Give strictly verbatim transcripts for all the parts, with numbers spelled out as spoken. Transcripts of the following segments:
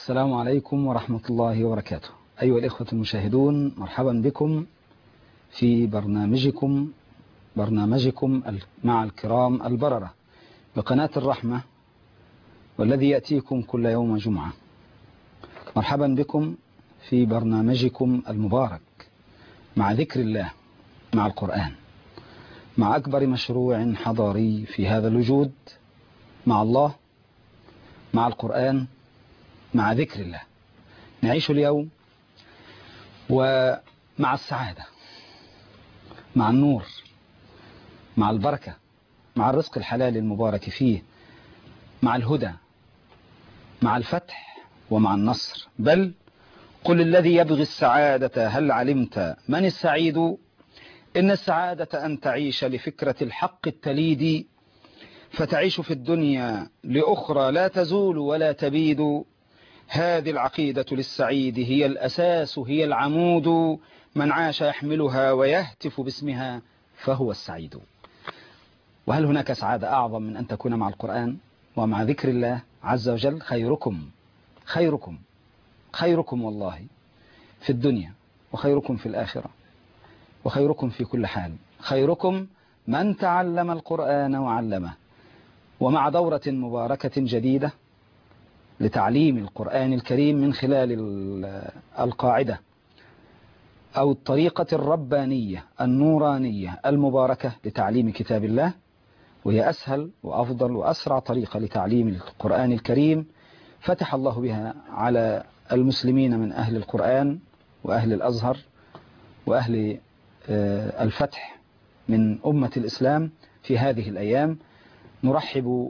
السلام عليكم ورحمة الله وبركاته. أيها الإخوة المشاهدون، مرحبا بكم في برنامجكم برنامجكم مع الكرام البررة بقناة الرحمة، والذي يأتيكم كل يوم جمعة. مرحبا بكم في برنامجكم المبارك مع ذكر الله، مع القرآن، مع أكبر مشروع حضاري في هذا الوجود، مع الله، مع القرآن، مع ذكر الله. نعيش اليوم ومع السعادة، مع النور، مع البركة، مع الرزق الحلال المبارك فيه، مع الهدى، مع الفتح، ومع النصر. بل قل الذي يبغي السعادة هل علمت من السعيد؟ إن السعادة أن تعيش لفكرة الحق التليد، فتعيش في الدنيا لأخرى لا تزول ولا تبيد. هذه العقيدة للسعيد هي الأساس، هي العمود، من عاش يحملها ويهتف باسمها فهو السعيد. وهل هناك سعادة أعظم من أن تكون مع القرآن ومع ذكر الله عز وجل؟ خيركم خيركم خيركم والله في الدنيا، وخيركم في الآخرة، وخيركم في كل حال. خيركم من تعلم القرآن وعلمه. ومع دورة مباركة جديدة لتعليم القرآن الكريم من خلال القاعدة أو الطريقة الربانية النورانية المباركة لتعليم كتاب الله، وهي أسهل وأفضل وأسرع طريقة لتعليم القرآن الكريم فتح الله بها على المسلمين من أهل القرآن وأهل الأزهر وأهل الفتح من أمة الإسلام في هذه الأيام. نرحب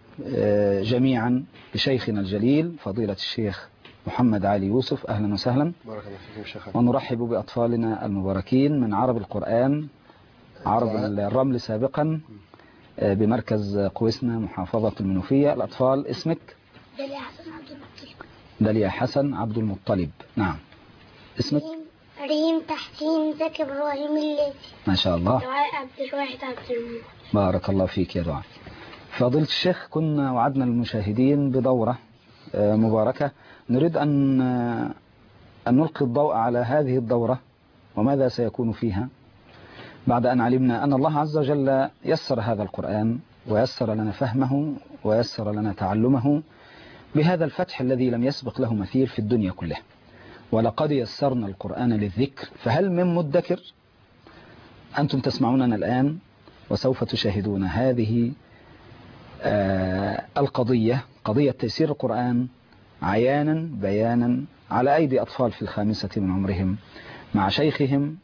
جميعا بشيخنا الجليل فضيلة الشيخ محمد علي يوسف، أهلا وسهلا. بارك الله فيكم شيخ. ونرحب بأطفالنا المباركين من عرب القرآن، عرب الرمل سابقا، بمركز قويسنا محافظة المنوفية. الأطفال اسمك؟ داليا حسن عبد المطلب. داليا حسن عبد المطلب، نعم. اسمك؟ ريم تحسين زكي إبراهيم الليثي. ما شاء الله. دعاء عبد الواحد عبد المنعم. بارك الله فيك يا دعاء. فضيلة الشيخ، كنا وعدنا المشاهدين بدورة مباركة، نريد أن أن نلقي الضوء على هذه الدورة وماذا سيكون فيها، بعد أن علمنا أن الله عز وجل يسر هذا القرآن ويسر لنا فهمه ويسر لنا تعلمه بهذا الفتح الذي لم يسبق له مثيل في الدنيا كلها. ولقد يسرنا القرآن للذكر فهل من مدكر؟ أنتم تسمعوننا الآن وسوف تشاهدون هذه آه القضية، قضية تيسير القرآن عيانا بيانا على أيدي أطفال في الخامسة من عمرهم، مع شيخهم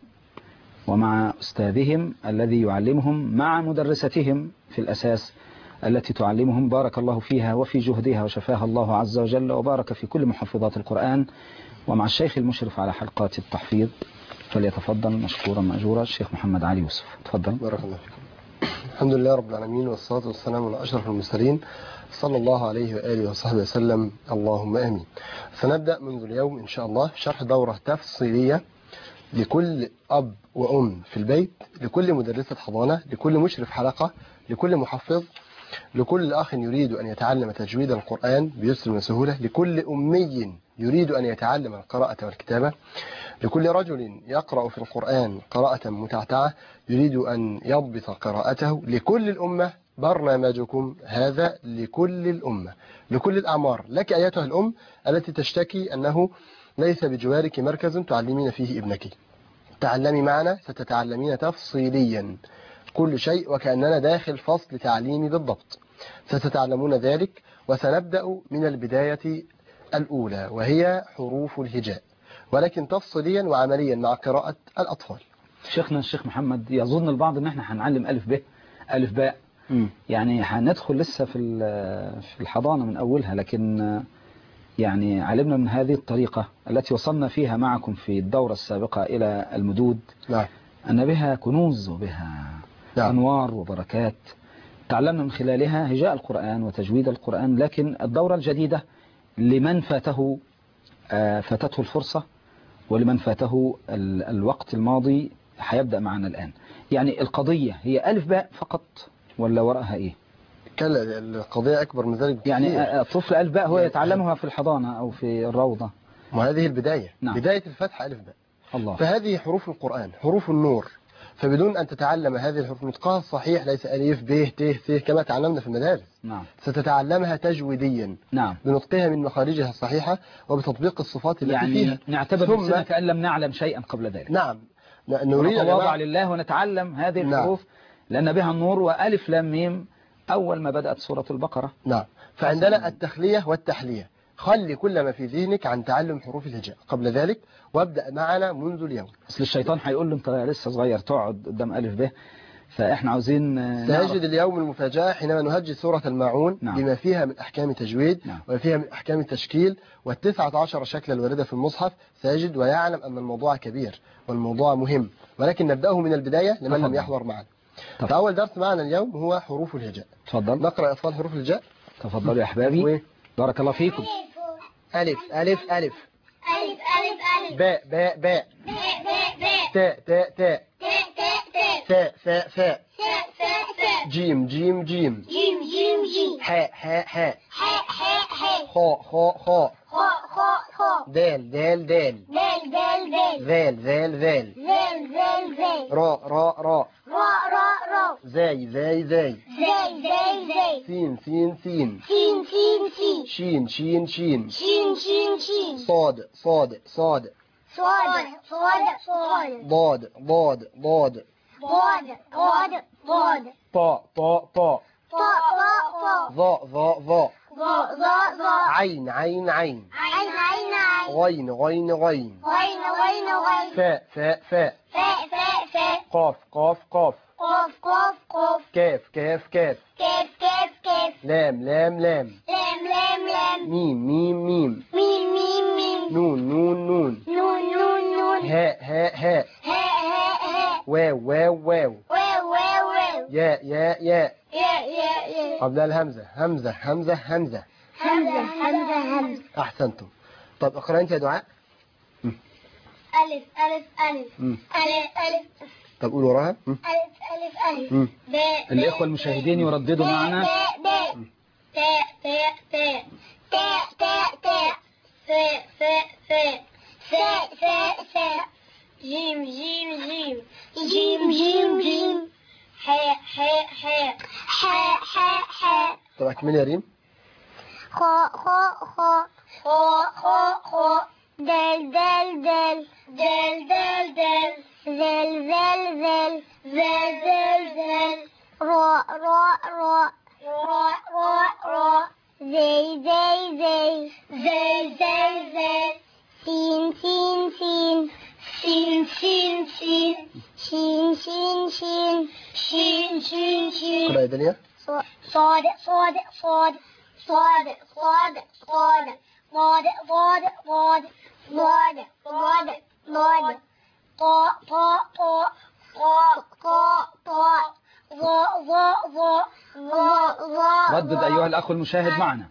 ومع أستاذهم الذي يعلمهم، مع مدرستهم في الأساس التي تعلمهم. بارك الله فيها وفي جهدها وشفاها الله عز وجل، وبارك في كل محفظات القرآن، ومع الشيخ المشرف على حلقات التحفيظ. فليتفضل مشكورا مأجورا الشيخ محمد علي يوسف، تفضل. بارك الله فيكم. الحمد لله رب العالمين، والصلاة والسلام على أشرف المرسلين صلى الله عليه وآله وصحبه وسلم، اللهم آمين. سنبدأ منذ اليوم إن شاء الله شرح دورة تفصيلية لكل أب وأم في البيت، لكل مدرسة حضانة، لكل مشرف حلقة، لكل محفظ، لكل أخ يريد أن يتعلم تجويد القرآن بيسر وسهولة، لكل أمي يريد أن يتعلم القراءة والكتابة، لكل رجل يقرأ في القرآن قراءة متعتعة يريد أن يضبط قراءته، لكل الأمة. برنامجكم هذا لكل الأمة، لكل الأعمار. لك أيتها الأم التي تشتكي أنه ليس بجوارك مركز تعلمين فيه ابنك، تعلمي معنا، ستتعلمين تفصيليا كل شيء وكأننا داخل فصل تعليمي بالضبط. ستتعلمون ذلك، وسنبدأ من البداية الأولى وهي حروف الهجاء، ولكن تفصيليا وعمليا مع قراءة الأطفال. شيخنا الشيخ محمد، يظن البعض ان احنا هنعلم ألف ب ألف باء، م. يعني هندخل لسه في في الحضانة من أولها، لكن يعني علمنا من هذه الطريقة التي وصلنا فيها معكم في الدورة السابقة إلى المدود، نعم. أن بها كنوز وبها نعم. أنوار وبركات تعلمنا من خلالها هجاء القرآن وتجويد القرآن. لكن الدورة الجديدة لمن فاته فاتته الفرصة، ولمن فاته الوقت الماضي هيبدأ معنا الآن. يعني القضية هي ألف باء فقط ولا وراءها إيه؟ كلا القضية أكبر من ذلك بكثير. يعني الطفل ألف باء هو يعني يتعلمها في الحضانة أو في الروضة. وهذه البداية. نعم. بداية الفتح ألف باء. الله. فهذه حروف القرآن، حروف النور. فبدون أن تتعلم هذه الحروف نطقها الصحيح ليس ألف ب ت ث كما تعلمنا في المدارس. نعم. ستتعلمها تجويديا. نعم. بنطقها من مخارجها الصحيحة وبتطبيق الصفات التي يعني فيها. نعتبر ثم نفسنا كأن لم نعلم شيئا قبل ذلك. نعم. نريد أن نتواضع لله ونتعلم هذه الحروف. نعم. لأن بها النور. وألف لام ميم أول ما بدأت سورة البقرة. نعم. فعندنا التخلية والتحلية. خلي كل ما في ذهنك عن تعلم حروف الهجاء قبل ذلك وابدأ معنا منذ اليوم. أصل الشيطان هيقول له أنت لسه صغير تقعد قدام ألف به. فإحنا عاوزين سيجد اليوم المفاجأة حينما نهجي سورة الماعون. نعم. بما فيها من أحكام تجويد. نعم. وما فيها من أحكام التشكيل والتسعة عشر شكلا الواردة في المصحف. سيجد ويعلم أن الموضوع كبير والموضوع مهم، ولكن نبدأه من البداية لمن لم يحضر معنا. فأول درس معنا اليوم هو حروف الهجاء. تفضل. نقرأ أطفال حروف الهجاء. تفضلوا يا أحبابي. بارك الله فيكم. ألف ألف ألف ألف ألف ألف ألف باء باء باء باء باء باء تاء تاء تاء تاء تاء تاء ثاء ثاء ثاء ثاء ثاء ثاء جيم جيم جيم جيم جيم جيم حاء حاء حاء حاء حاء حاء خاء خاء خاء خاء خاء خاء دال دال دال دال دال دال ذال ذال ذال ذال ذال ذال راء راء راء راء راء راء زاي زاي زاي زاي زاي زاي سين سين سين سين سين سين شين شين شين شين شين شين صاد صاد صاد صاد صاد صاد ضاد ضاد ضاد ضاد ضاد ضاد طاء طاء طاء طاء طاء طاء ظاء ظاء ظاء ظاء ظاء ظاء عين عين عين عين عين عين غين غين غين غين غين غين فاء فاء فاء فاء فاء فاء قاف قاف قاف قاف قاف قاف كاف كاف كاف كاف كاف كاف لام لام لام لام لام لام ميم ميم ميم ميم ميم ميم نون نون نون نون نون نون هاء هاء هاء هاء هاء هاء واو واو واو واو واو واو ياء ياء ياء يا يا يا قبل الهمزة همزة همزة همزة همزة همزة همزة أحسنتم. طب اقرأ أنت يا دعاء. ألف ألف ألف مم. ألف ألف طب قول وراها. مم. ألف ألف ألف مم. باء الإخوة المشاهدين يرددوا معنا. باء باء تاء تاء تاء تاء تاء تاء فاء فاء فاء فاء فاء فاء جيم جيم جيم جيم جيم جيم حاء حاء حاء حاء حاء حاء طب اكمل يا ريم. خاء خاء خاء خاء خاء خاء دال دال دال دال دال دال ذال ذال ذال ذال ذال ذال راء راء راء راء راء راء زي زي زي زي زي زي سين سين سين سين سين سين شين شين شين شين شين شين اقرأ يا دنيا. صاد صاد صاد صاد صاد صاد صاد صاد صاد صاد صاد صاد طاء طاء طاء طاء طاء طاء ظاء ظاء ظاء ظاء ظاء ردد أيها الأخ المشاهد معنا.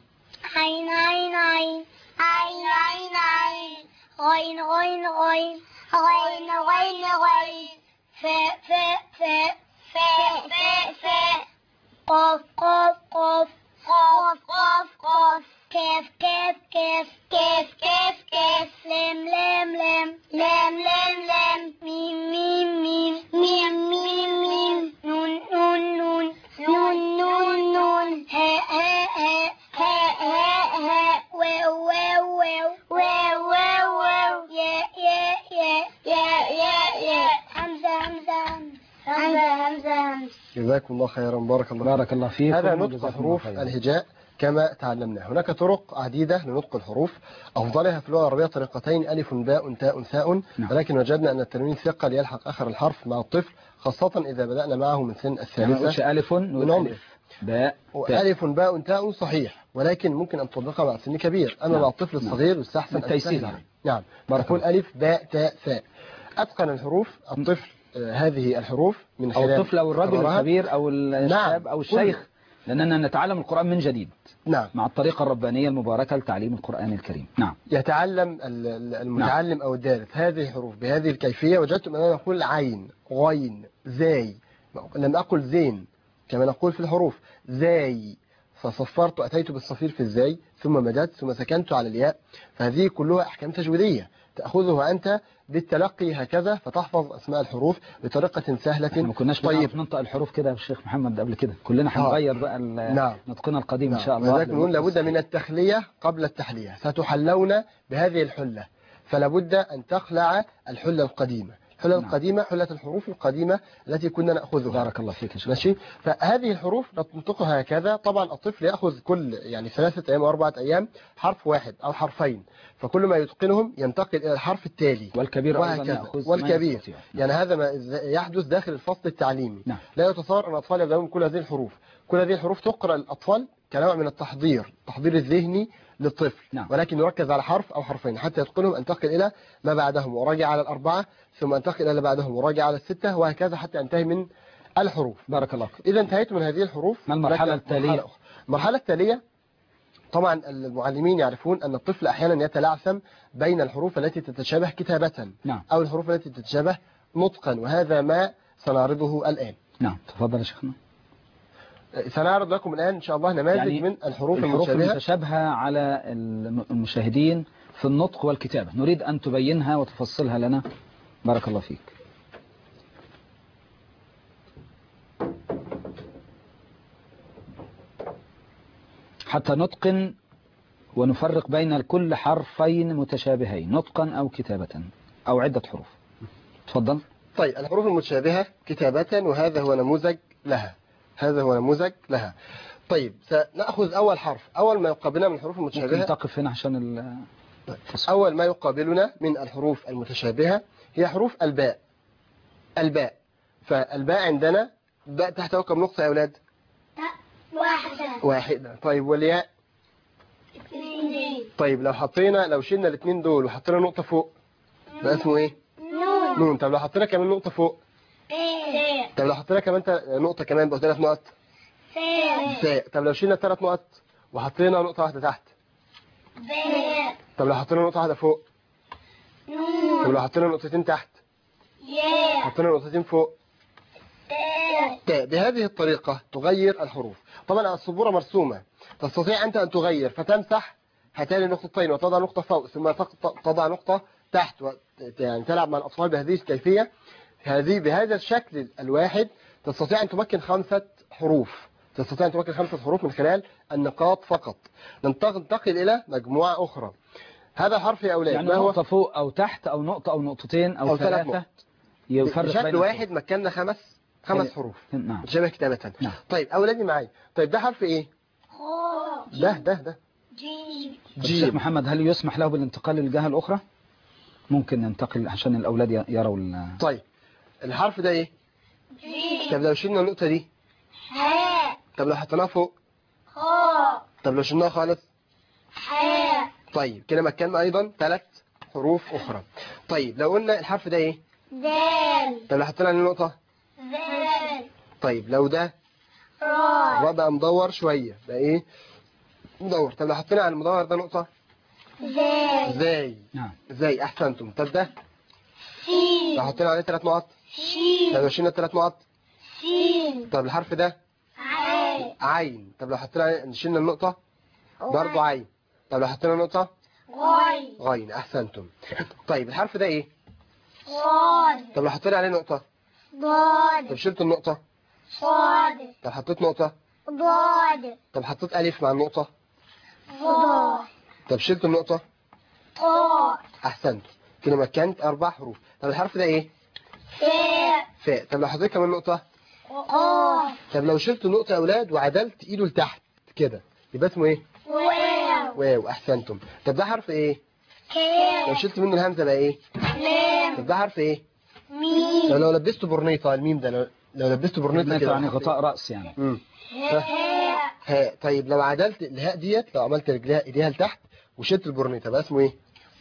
عين عين عين عين عين عين غين غين غين غين غين غين فاء فاء فاء فاء فاء فاء قاف قاف قاف قاف قاف قاف كاف كاف كاف كاف كاف كاف لام لام لام لام لام لام ميم ميم ميم ميم ميم ميم نون نون نون نون نون نون هاء هاء هاء هاء هاء هاء واو واو واو واو واو واو يا يا يا يا يا يا همزة همزة همزة همزة همزة. جزاكم الله خيرا. بارك الله. بارك الله فيكم. هذا نطق حروف الهجاء كما تعلمنا. هناك طرق عديدة لنطق الحروف، أفضلها في اللغة العربية طريقتين: ألف باء تاء ثاء. نعم. ولكن وجدنا أن التنوين ثقل يلحق آخر الحرف مع الطفل، خاصة إذا بدأنا معه من سن الثالثة. يعني ألف ونعرف باء تاء. ألف باء تاء صحيح، ولكن ممكن أن تطبقها مع سن كبير. أما نعم. مع الطفل الصغير يستحسن أن التيسير. تسهل. نعم. تقول ألف باء تاء ثاء. أتقن الحروف الطفل آه هذه الحروف من أو خلال الطفل أو الرجل قرارها. الكبير أو الشاب نعم. أو الشيخ، لأننا نتعلم القرآن من جديد. نعم. مع الطريقة الربانية المباركة لتعليم القرآن الكريم. نعم. يتعلم المتعلم نعم. أو الدارس هذه الحروف بهذه الكيفية. وجدتم أننا نقول عين غين زاي، لم أقل زين كما نقول في الحروف زاي، فصفرت أتيت بالصفير في الزاي، ثم مددت ثم سكنت على الياء. فهذه كلها أحكام تجويدية تأخذها أنت بالتلقي هكذا، فتحفظ أسماء الحروف بطريقة سهلة. احنا ما كناش طيب بنعرف ننطق الحروف كده يا شيخ محمد قبل كده، كلنا هنغير بقى ال- نعم. نطقنا القديم نعم. ان شاء الله. ولذلك نقول لابد من التخلية قبل التحلية. ستحلون بهذه الحلة، فلا بد أن تخلع الحلة القديمة. الحلة نعم. القديمة حلة الحروف القديمة التي كنا نأخذها. بارك الله فيك يا شيخ. ماشي. فهذه الحروف ننطقها هكذا. طبعا الطفل يأخذ كل يعني ثلاثة أيام وأربعة أيام حرف واحد أو حرفين، فكل ما يتقنهم ينتقل إلى الحرف التالي، والكبير أيضا وهكذا. يأخذ ما والكبير يستطيع. يعني هذا ما يحدث داخل الفصل التعليمي. نعم. لا يتصور أن الأطفال يبدأون كل هذه الحروف. كل هذه الحروف تقرأ الأطفال كنوع من التحضير، التحضير الذهني للطفل. نعم. ولكن يركز على حرف أو حرفين حتى يتقنهم، انتقل إلى ما بعدهم وراجع على الأربعة، ثم انتقل إلى ما بعدهم وراجع على الستة، وهكذا حتى انتهي من الحروف. بارك الله فيك. إذا انتهيت من هذه الحروف. ما المرحلة لك التالية؟ مرحلة أخرى. المرحلة التالية طبعا المعلمين يعرفون أن الطفل أحيانا يتلعثم بين الحروف التي تتشابه كتابة. نعم. أو الحروف التي تتشابه نطقا، وهذا ما سنعرضه الآن. نعم تفضل يا شيخنا. سنعرض لكم الآن إن شاء الله نماذج يعني من الحروف الحروف المتشابهة. المتشابهة على المشاهدين في النطق والكتابة، نريد أن تبينها وتفصلها لنا. بارك الله فيك. حتى نتقن ونفرق بين كل حرفين متشابهين نطقا أو كتابة أو عدة حروف. تفضل. طيب الحروف المتشابهة كتابة، وهذا هو نموذج لها. هذا هو نموذج لها. طيب سنأخذ أول حرف. أول ما يقابلنا من الحروف ممكن المتشابهة، تقف هنا عشان ال أول ما يقابلنا من الحروف المتشابهة هي حروف الباء. الباء. فالباء عندنا باء تحتها كم نقطة يا أولاد؟ واحدة. واحدة. طيب والياء؟ اثنين. طيب لو حطينا لو شلنا الاثنين دول وحطينا نقطة فوق بقى اسمه ايه؟ نون. نون. طب لو حطينا كمان نقطة فوق؟ تاء. طب لو حطينا كمان تا- نقطة كمان بقى ثلاث نقط؟ ثاء. ساء. طب لو شلنا ثلاث نقط وحطينا نقطة واحدة تحت؟ باء. طب لو حطينا نقطة واحدة فوق؟ طب نون. لو حطينا نقطتين تحت؟ ياء. حطينا نقطتين فوق؟ تاء. تاء. بهذه الطريقة تغير الحروف. طبعا السبورة مرسومة، تستطيع أنت أن تغير فتمسح هاتان النقطتين وتضع نقطة فوق ثم تق- تضع نقطة تحت و... يعني تلعب مع الأطفال بهذه الكيفية. هذه بهذا الشكل الواحد تستطيع أن تمكن خمسة حروف. تستطيع أن تمكن خمسة حروف من خلال النقاط فقط. ننتقل إلى مجموعة أخرى. هذا حرف يا أولاد يعني ما هو؟ نقطة فوق أو تحت أو نقطة أو نقطتين أو, أو ثلاث ثلاثة نقط. يفرق بشكل بين واحد مكنا خمس خمس حروف نعم. شبه كتابة. نعم. طيب أولادي معي. طيب ده حرف إيه؟ خاء. ده ده ده جيم. الشيخ محمد هل يسمح له بالانتقال للجهة الأخرى؟ ممكن ننتقل عشان الأولاد ي- يروا ال... طيب الحرف ده إيه؟ جيم. طب لو شلنا النقطة دي؟ حاء. طب لو حطيناها فوق؟ خاء. طب لو شلناها خالص؟ حاء. طيب كده مكنا أيضا ثلاث حروف أخرى. طيب لو قلنا الحرف ده إيه؟ دال. طب لو حطينا عليه نقطة؟ ذال. طيب لو ده راء. الراء بقى مدور شوية بقى إيه؟ مدور. طب لو حطينا على المدور ده نقطة؟ زال. زي. نعم. زي. أحسنتم. طب ده سين. لو حطينا عليه ثلاث نقط؟ طب شين. لو شلنا ثلاث نقط؟ سين. طب الحرف ده عين. عين. طب لو حطينا عليه شلنا النقطة برضه عين. طب لو حطينا نقطة غاي. غين. أحسنتم. طيب الحرف ده إيه؟ صاد. طب لو حطينا عليه نقطة؟ طب ضاد. شلت النقطة؟ صاد. طب حطيت نقطة؟ ضاد. طب حطيت ألف مع النقطة؟ ضاد. طب شلت النقطة؟ طاء. أحسنتم. كده مكنت أربع حروف. طب الحرف ده إيه؟ فاء. فاء. طب لو حطيت كمان نقطة؟ قاف. طب لو شلت النقطة يا أولاد وعدلت إيده لتحت كده يبقى اسمه إيه؟ واو. واو. أحسنتم. طب ده حرف إيه؟ لو كاف. شلت منه الهمزة بقى إيه؟ لام. طب ده حرف إيه؟ ميم. لو لو لبسته برنيطة الميم ده لو, لو لبسته برنيطة كده يعني غطاء رأس يعني. امم هاء. هاء. طيب لو عدلت الهاء ديت لو عملت رجليها ايديها لتحت وشلت البرنيطة بقى اسمه ايه؟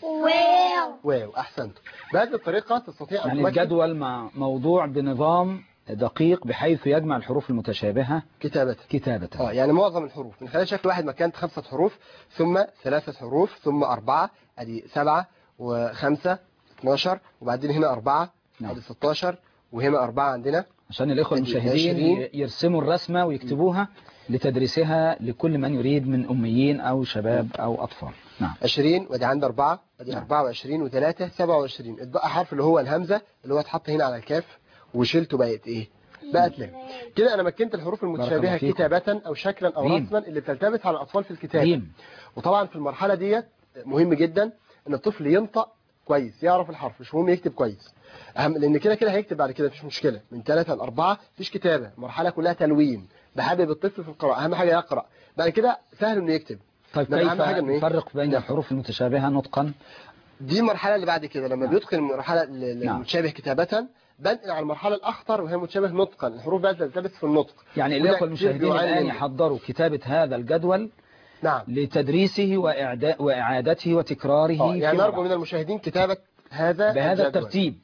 واو. واو. احسنت. بهذه الطريقة تستطيع ان يعني تمكن الجدول مع موضوع بنظام دقيق بحيث يجمع الحروف المتشابهة كتابة. كتابة. اه يعني معظم الحروف من خلال شكل واحد مكانت خمسة حروف ثم ثلاثة حروف ثم أربعة ادي سبعة وخمسة اثناشر وبعدين هنا أربعة نعم. ادي ستاشر وهنا أربعة عندنا عشان الإخوة أدي المشاهدين عشرين. يرسموا الرسمة ويكتبوها لتدريسها لكل من يريد من أميين أو شباب أو أطفال. نعم. عشرين، ودي عندي أربعة، ودي نعم. أربعة وعشرين وثلاثة سبعة وعشرين. اتبقى حرف اللي هو الهمزة اللي هو اتحط هنا على الكاف وشلته بقت إيه؟ بقت لام. كده أنا مكنت الحروف المتشابهة فيكم. كتابة أو شكلا أو ريم. رسما اللي بتلتبس على الأطفال في الكتابة. ريم. وطبعا في المرحلة ديت مهم جدا إن الطفل ينطق كويس، يعرف الحرف، مش مهم يكتب كويس. أهم لأن كده كده هيكتب بعد كده مفيش مشكلة، من ثلاثة لأربعة مفيش كتابة، المرحلة كلها تلوين، بحابب الطفل في القراءة، أهم حاجة يقرأ، بعد كده سهل إنه يكتب. طيب إنما كيف أهم حاجة إنه إيه؟ نفرق بين نعم. الحروف المتشابهة نطقا؟ دي المرحلة اللي بعد كده لما نعم. بيدخل المرحلة ال- نعم. المتشابه كتابة، بنقل على المرحلة الأخطر وهي متشابه نطقا، الحروف بقى تلتبس في النطق. يعني وده الإخوة كتير المشاهدين بيعاني الآن منه. يحضروا كتابة هذا الجدول نعم. لتدريسه وإعدا- وإعادته وتكراره اه يعني فيما نرجو بعد. من المشاهدين كتابة هذا بهذا الجدول. الترتيب.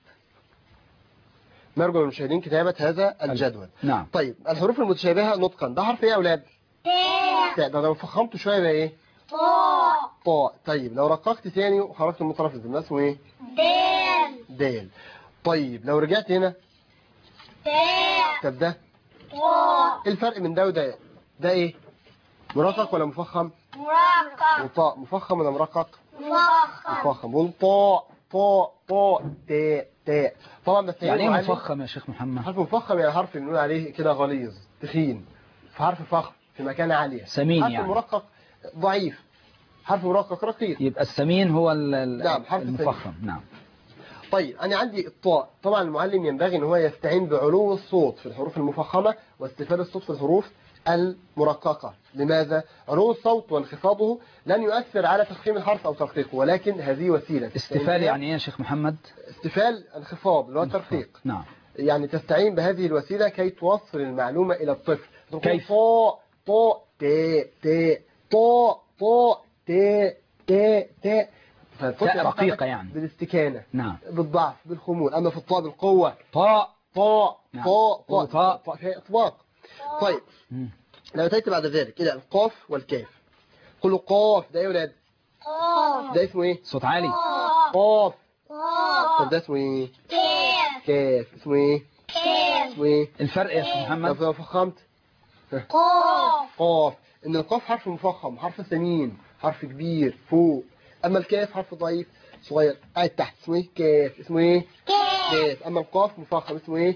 نرجو من المشاهدين كتابة هذا الجدول. نعم. طيب الحروف المتشابهة نطقا ده حرف ايه يا اولاد؟ تاء. ده لو فخمته شوية بقى ايه؟ طاء. طاء. طيب لو رققت تاني وخرجت من طرف الزمن اسمه ايه؟ دال. دال. طيب لو رجعت هنا تاء. طب ده طاء. ايه الفرق من ده وده؟ ده ايه؟ مرقق ولا مفخم؟ مرقق. وطاء مفخم ولا مرقق؟ مفخم. مفخم. والطاء طاء طاء تاء تاء. طبعا بس يعني ايه معلم. مفخم يا شيخ محمد؟ حرف مفخم يعني حرف نقول عليه كده غليظ تخين، في حرف فخم في مكانة عالية. سمين حرف يعني. مرقق ضعيف، حرف مرقق رقيق. يبقى السمين هو ال- ال- نعم، حرف المفخم. نعم. طيب أنا عندي الطاء، طبعا المعلم ينبغي أن هو يستعين بعلو الصوت في الحروف المفخمة واستفال الصوت في الحروف المرققة. لماذا؟ علو الصوت وانخفاضه لن يؤثر على تفخيم الحرف أو ترقيقه، ولكن هذه وسيلة. استفال يعني ايه يا شيخ محمد؟ استفال انخفاض اللي هو الترقيق. نعم. يعني تستعين بهذه الوسيلة كي توصل المعلومة إلى الطفل. كيف؟ طاء طاء تاء تاء طاء طاء تاء تاء تاء. تاء رقيقة يعني. بالاستكانة. نعم. بالضعف بالخمول. أما في الطاء بالقوة. طاء طاء نعم. طاء طاء. طاء طاء فيها إطلاق. طيب مم. لو أتيت بعد ذلك إلى القاف والكاف، قولوا قاف. ده إيه يا ولاد؟ قاف. ده اسمه إيه؟ صوت عالي. قاف. قاف. طب ده اسمه إيه؟ كاف. كاف. اسمه إيه؟ كاف. اسمه إيه؟ الفرق يا شيخ محمد؟ لو فخمت قاف. قاف. ان القاف حرف مفخم، حرف ثمين، حرف كبير فوق. اما الكاف حرف ضعيف صغير قاعد تحت، اسمه ايه؟ كاف. اسمه ايه؟ كاف. اما القاف مفخم اسمه ايه؟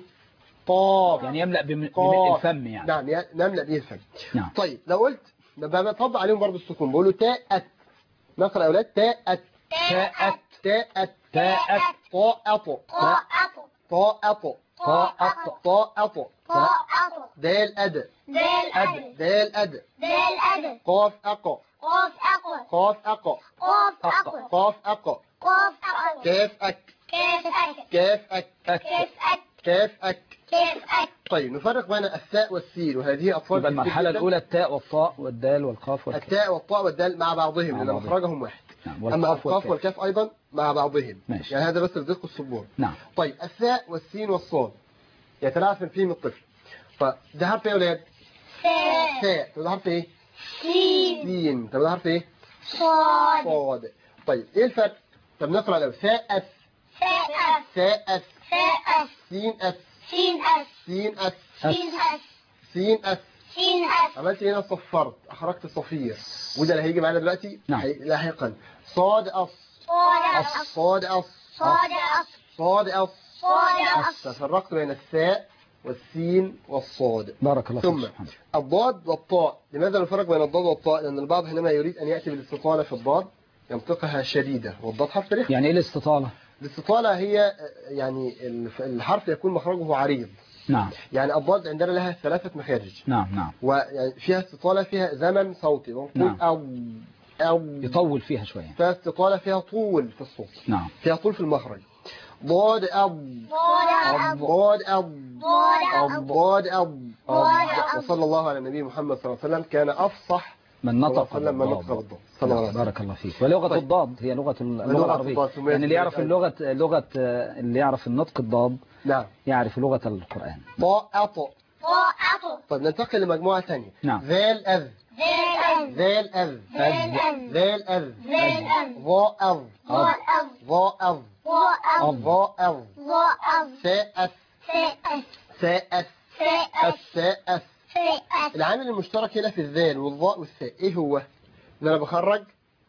قاف. يعني يملأ بم- بملء قاف. الفم يعني. نعم ي- نملأ به الفم. نعم. طيب لو قلت بقى بطبق عليهم برضو السكون، بقول له تاءت. نقرأ يا اولاد تاءت تاءت. تاءت تاءت. طاءت طاءت. طاءت طاءت. طاءت طاءت. دال أد دال أد. دال أد دال أد. قاف أقى قاف أقوى. قاف أقى قاف أقوى. قاف أقى قاف أقوى. كاف أك كاف أك. كاف أك أك. كاف أك. كاف أك. كاف أك. طيب نفرق بين الثاء والسين، وهذه أطفال يبقى كتير المرحلة جداً. الأولى التاء والطاء والدال والقاف والكاف. التاء والطاء والدال مع بعضهم مع لأن بعضهم. مخرجهم واحد. نعم. أما والقاف القاف والكاف. والكاف أيضا مع بعضهم. ماشي. يعني هذا بس لدقة الصبور. نعم. طيب الثاء والسين والصاد يتلعثم فيهم الطفل. فده حرف ايه يا ولاد؟ ثاء. ثاء. طب ده حرف ايه؟ سين. سين. طب ده حرف ايه؟ صاد. صاد. طيب ايه الفرق؟ طب نقرأ لو ثاء أس ثاء. ثاء أس ثاء. سين أس سين أس. سين أس سين أس. سين أس. سين أس. عملت هنا صفرت، أخرجت صفير، وده اللي هيجي معانا دلوقتي نعم. هي- لاحقا. صاد أص صاد أس. صاد أص صاد أس. صاد أص. صاد أس. تفرقت بين الثاء والسين والصاد. بارك الله فيك ثم يا شيخ محمد. الضاد والطاء. لماذا نفرق بين الضاد والطاء؟ لأن البعض حينما يريد أن يأتي بالاستطالة في الضاد ينطقها شديدة، والضاد حرف رخم. يعني ايه الاستطالة؟ الاستطالة هي يعني الف- الحرف يكون مخرجه عريض. نعم. يعني الضاد عندنا لها ثلاثة مخارج، نعم. نعم. وفيها استطالة فيها زمن صوتي، ونقول نعم. أو أو يطول فيها شوية. فيها استطالة فيها طول في الصوت، نعم. فيها طول في المخرج. ضاد أب ضاد أب. ضاد أب ضاد أب. ضاد أب ضاد أب. وصلى الله على النبي محمد صلى الله عليه وسلم كان أفصح من نطق صلى الله عليه وسلم من نطق بالضاد. بالضاد صلى الله عليه وسلم. بارك الله فيك. ولغة طيب. الضاد هي لغة اللغة لغة العربية. الضاد سميت يعني اللي يعرف بالضاد. اللغة لغة اللي يعرف النطق الضاد نعم. يعرف لغة القرآن. طاء أطأ. طاء. طيب ننتقل لمجموعة ثانية. نعم. ذال أذ ذال أذ. ذال أذ ذال أذ. ذال أذ ذال أذ. ظاء أذ ضاد أذ. ظاء أذ ضاء أذ. ظاء أذ ضاء أذ. ثاء أث ثاء أذ. ساء ساء الساء. ساء العامل المشترك هنا في الذال والظاء والثاء ايه هو؟ ان انا بخرج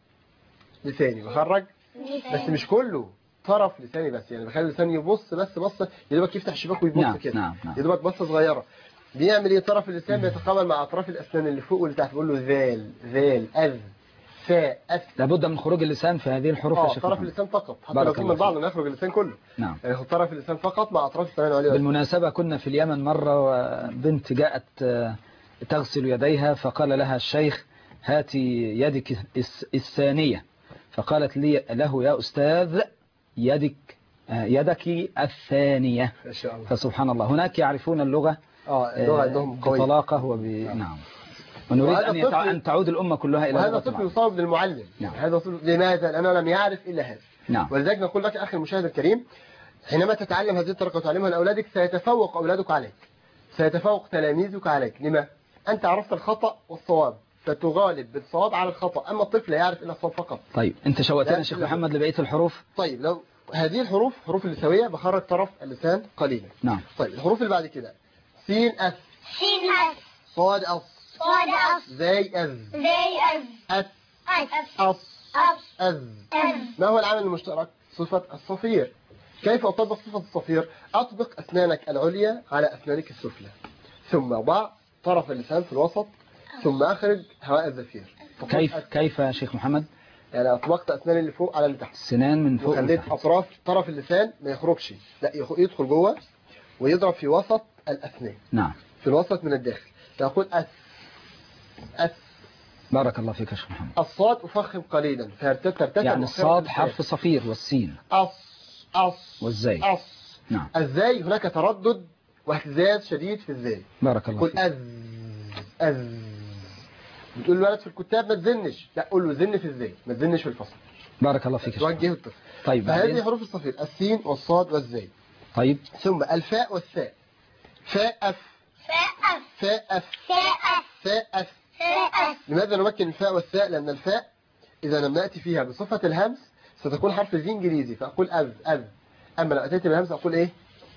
لساني، بخرج بس مش كله، طرف لساني بس، يعني بخلي لساني يبص بس بصه، يا دوبك يفتح الشباك ويبص نعم كده، نعم نعم. يا دوبك بصه صغيره. بيعمل ايه؟ طرف اللسان بيتقابل مع اطراف الاسنان اللي فوق واللي تحت، بيقول له ذال ذال اذ فاء أث. لابد من خروج اللسان في هذه الحروف يا اه شيخ طرف محمد. اللسان فقط، حتى بارك لو كنا الله البعض فيك. انه يخرج اللسان كله. نعم. يعني ياخد طرف اللسان فقط مع اطراف الثمان العليا. بالمناسبة كنا في اليمن مرة وبنت جاءت آه، تغسل يديها، فقال لها الشيخ هاتي يدك الس- الثانية، فقالت لي له يا أستاذ يدك آه، يدك الثانية. ما شاء الله. فسبحان الله هناك يعرفون اللغة اه اللغه عندهم قويه. بطلاقة وب... نعم. ونريد وهذا أن, يتع... طفل- أن تعود الأمة كلها إلى وهذا لغة طفل العرب. يصاب للمعلم. نعم. هذا طفل لماذا؟ لأنه لم يعرف إلا هذا. نعم. ولذلك نقول لك أخي المشاهد الكريم، حينما تتعلم هذه الطريقة وتعلمها لأولادك سيتفوق أولادك عليك، سيتفوق تلاميذك عليك. لما؟ أنت عرفت الخطأ والصواب فتغالب بالصواب على الخطأ، أما الطفل لا يعرف إلا الصواب فقط. طيب أنت شوتنا لا، شيخ لا. محمد لبقية الحروف. طيب لو هذه الحروف حروف اللسوية بخرج طرف اللسان قليلا. نعم. طيب الحروف اللي بعد كده سين أس، سين أس صاد أص، صاد أس زي أز، زي أز أس أس أص أس أز. أز ما هو العامل المشترك؟ صفة الصفير. كيف أطبق صفة الصفير؟ أطبق أسنانك العليا على أسنانك السفلى، ثم ضع طرف اللسان في الوسط، ثم أخرج هواء الزفير. كيف كيف يا شيخ محمد؟ يعني أطبقت أسناني اللي فوق على اللي تحت، السنان من فوق وخليت لتحت. أطراف طرف اللسان ما يخرجش، لا يخ- يدخل جوه ويضرب في وسط الأسنان، نعم. في الوسط من الداخل. فأقول أس أس. بارك الله فيك يا شيخ محمد. الصاد أفخم قليلا فارتفع. يعني الصاد حرف صفير والسين أص أص والزاي. أص. نعم. الزاي هناك تردد واهتزاز شديد في الزاي. بارك الله قل فيك. أز أز. بتقول الولد في الكتاب ما تزنش، لا قول له زن في الزاي، ما تزنش في الفصل. بارك الله فيك يا شيخ توجه محمد. الطفل. طيب فهذه بعدين. حروف الصفير، السين والصاد والزاي. طيب ثم الفاء والثاء، فاء أف فاء أف فاء أف فاء أف فاء أف. فاء أف لماذا نمكن الفاء والثاء؟ لأن الفاء إذا لم نأتي فيها بصفة الهمس ستكون حرف زي إنجليزي، فأقول أذ أذ. أما لو أتيت بالهمس أقول إيه؟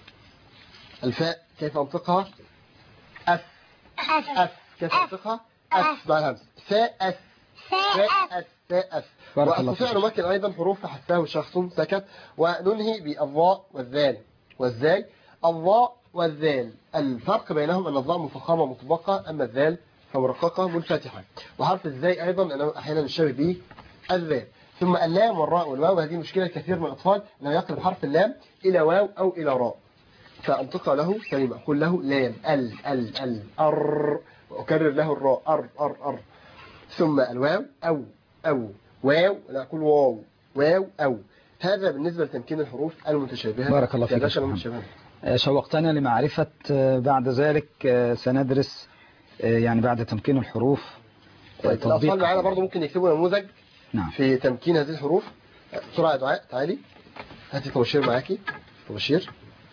الفاء كيف أنطقها؟ أف أف أف. كيف أنطقها؟ أف مع الهمس. فاء أف فاء فاء أف فاء أف. بارك الله وأستطيع فيك. أن نمكن أيضا حروف حثاه شخص سكت، وننهي بالضاء والذال والزاي. الضاء والذال الفرق بينهم أن الضاء مفخمة مطبقة، أما الذال فمرققة منفتحة. وحرف الزاي أيضا لأنه أحيانا يشبه به الذال. ثم اللام والراء والواو، هذه مشكلة كثير من الأطفال أنه يقلب حرف اللام إلى واو أو إلى راء، فأنطق له سليمة، أقول له لام ال ال ال أر، وأكرر له الراء أر أر أر. ثم الواو أو أو واو، لا أقول واو واو أو. هذا بالنسبة لتمكين الحروف المتشابهة. بارك الله فيك يا يا شيخ المتشابهة. آه، شوقتنا لمعرفة آه، بعد ذلك آه، سندرس آه، يعني بعد تمكين الحروف آه، طيب الأطفال تطبيق. معانا برضو ممكن يكتبوا نموذج نعم. في تمكين هذه الحروف. بسرعة يا دعاء تعالي هاتي طباشير معاكي، طباشير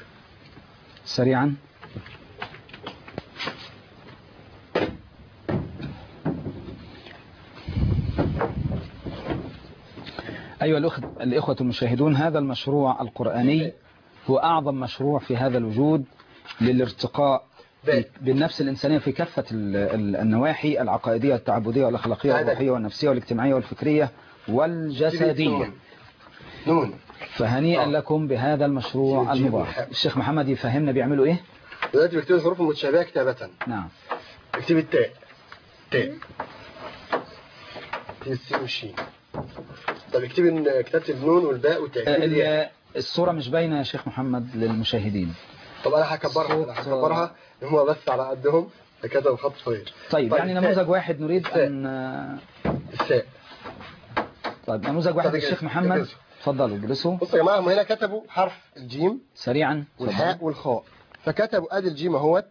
سريعا. أيها الأخوة الإخوة المشاهدون، هذا المشروع القرآني هو أعظم مشروع في هذا الوجود للارتقاء بالنفس الإنسانية في كافة ال- ال- النواحي العقائدية والتعبدية والأخلاقية والروحية والنفسية والاجتماعية والفكرية والجسدية. نون. فهنيئا لكم بهذا المشروع المبارك. الشيخ محمد يفهمنا بيعملوا إيه؟ دلوقتي بكتب الحروف المتشابهة كتابة. نعم. اكتب التاء تاء، اكتب السين والشين. طب اكتب كتابة النون والباء والتاء. اكتب الياء. ال- الصورة مش باينة يا شيخ محمد للمشاهدين. طب انا هكبرها، انا هكبرها ان هم بس على قدهم فكتب خط صغير. طيب, طيب يعني التاء. نموذج واحد نريد التاء. أن الساء. طيب نموذج واحد طب الشيخ اجلسوا. محمد. اجلسوا. تفضلوا اجلسوا بصوا يا جماعة، هم هنا كتبوا حرف الجيم سريعا. والحاء والخاء، فكتبوا ادي الجيم اهوت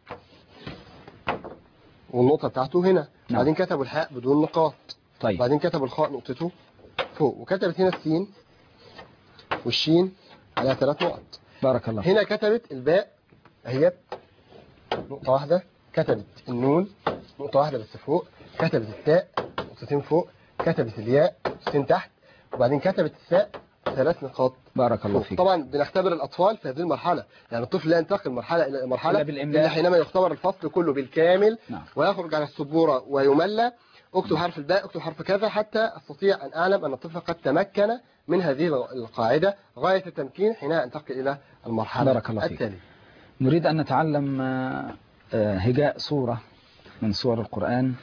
والنقطة بتاعته هنا. نعم. بعدين كتبوا الحاء بدون نقاط. طيب. بعدين كتبوا الخاء نقطته فوق، وكتبت هنا السين والشين على ثلاث نقط. بارك الله فيك. هنا كتبت الباء اهي نقطة واحدة، كتبت النون نقطة واحدة بس فوق، كتبت التاء نقطتين فوق، كتبت الياء نقطتين تحت، وبعدين كتبت الثاء ثلاث نقاط. بارك الله فيك. طبعا بنختبر الأطفال في هذه المرحلة، يعني الطفل لا ينتقل مرحلة إلى مرحلة إلا حينما يختبر الفصل كله بالكامل. نعم. ويخرج على السبورة ويملى، اكتب حرف الباء، اكتب حرف كذا، حتى أستطيع أن أعلم أن الطفل قد تمكن من هذه القاعدة غاية التمكين حينها أنتقل إلى المرحلة بارك الله التالية. فيك. نريد أن نتعلم هجاء سورة من سور القرآن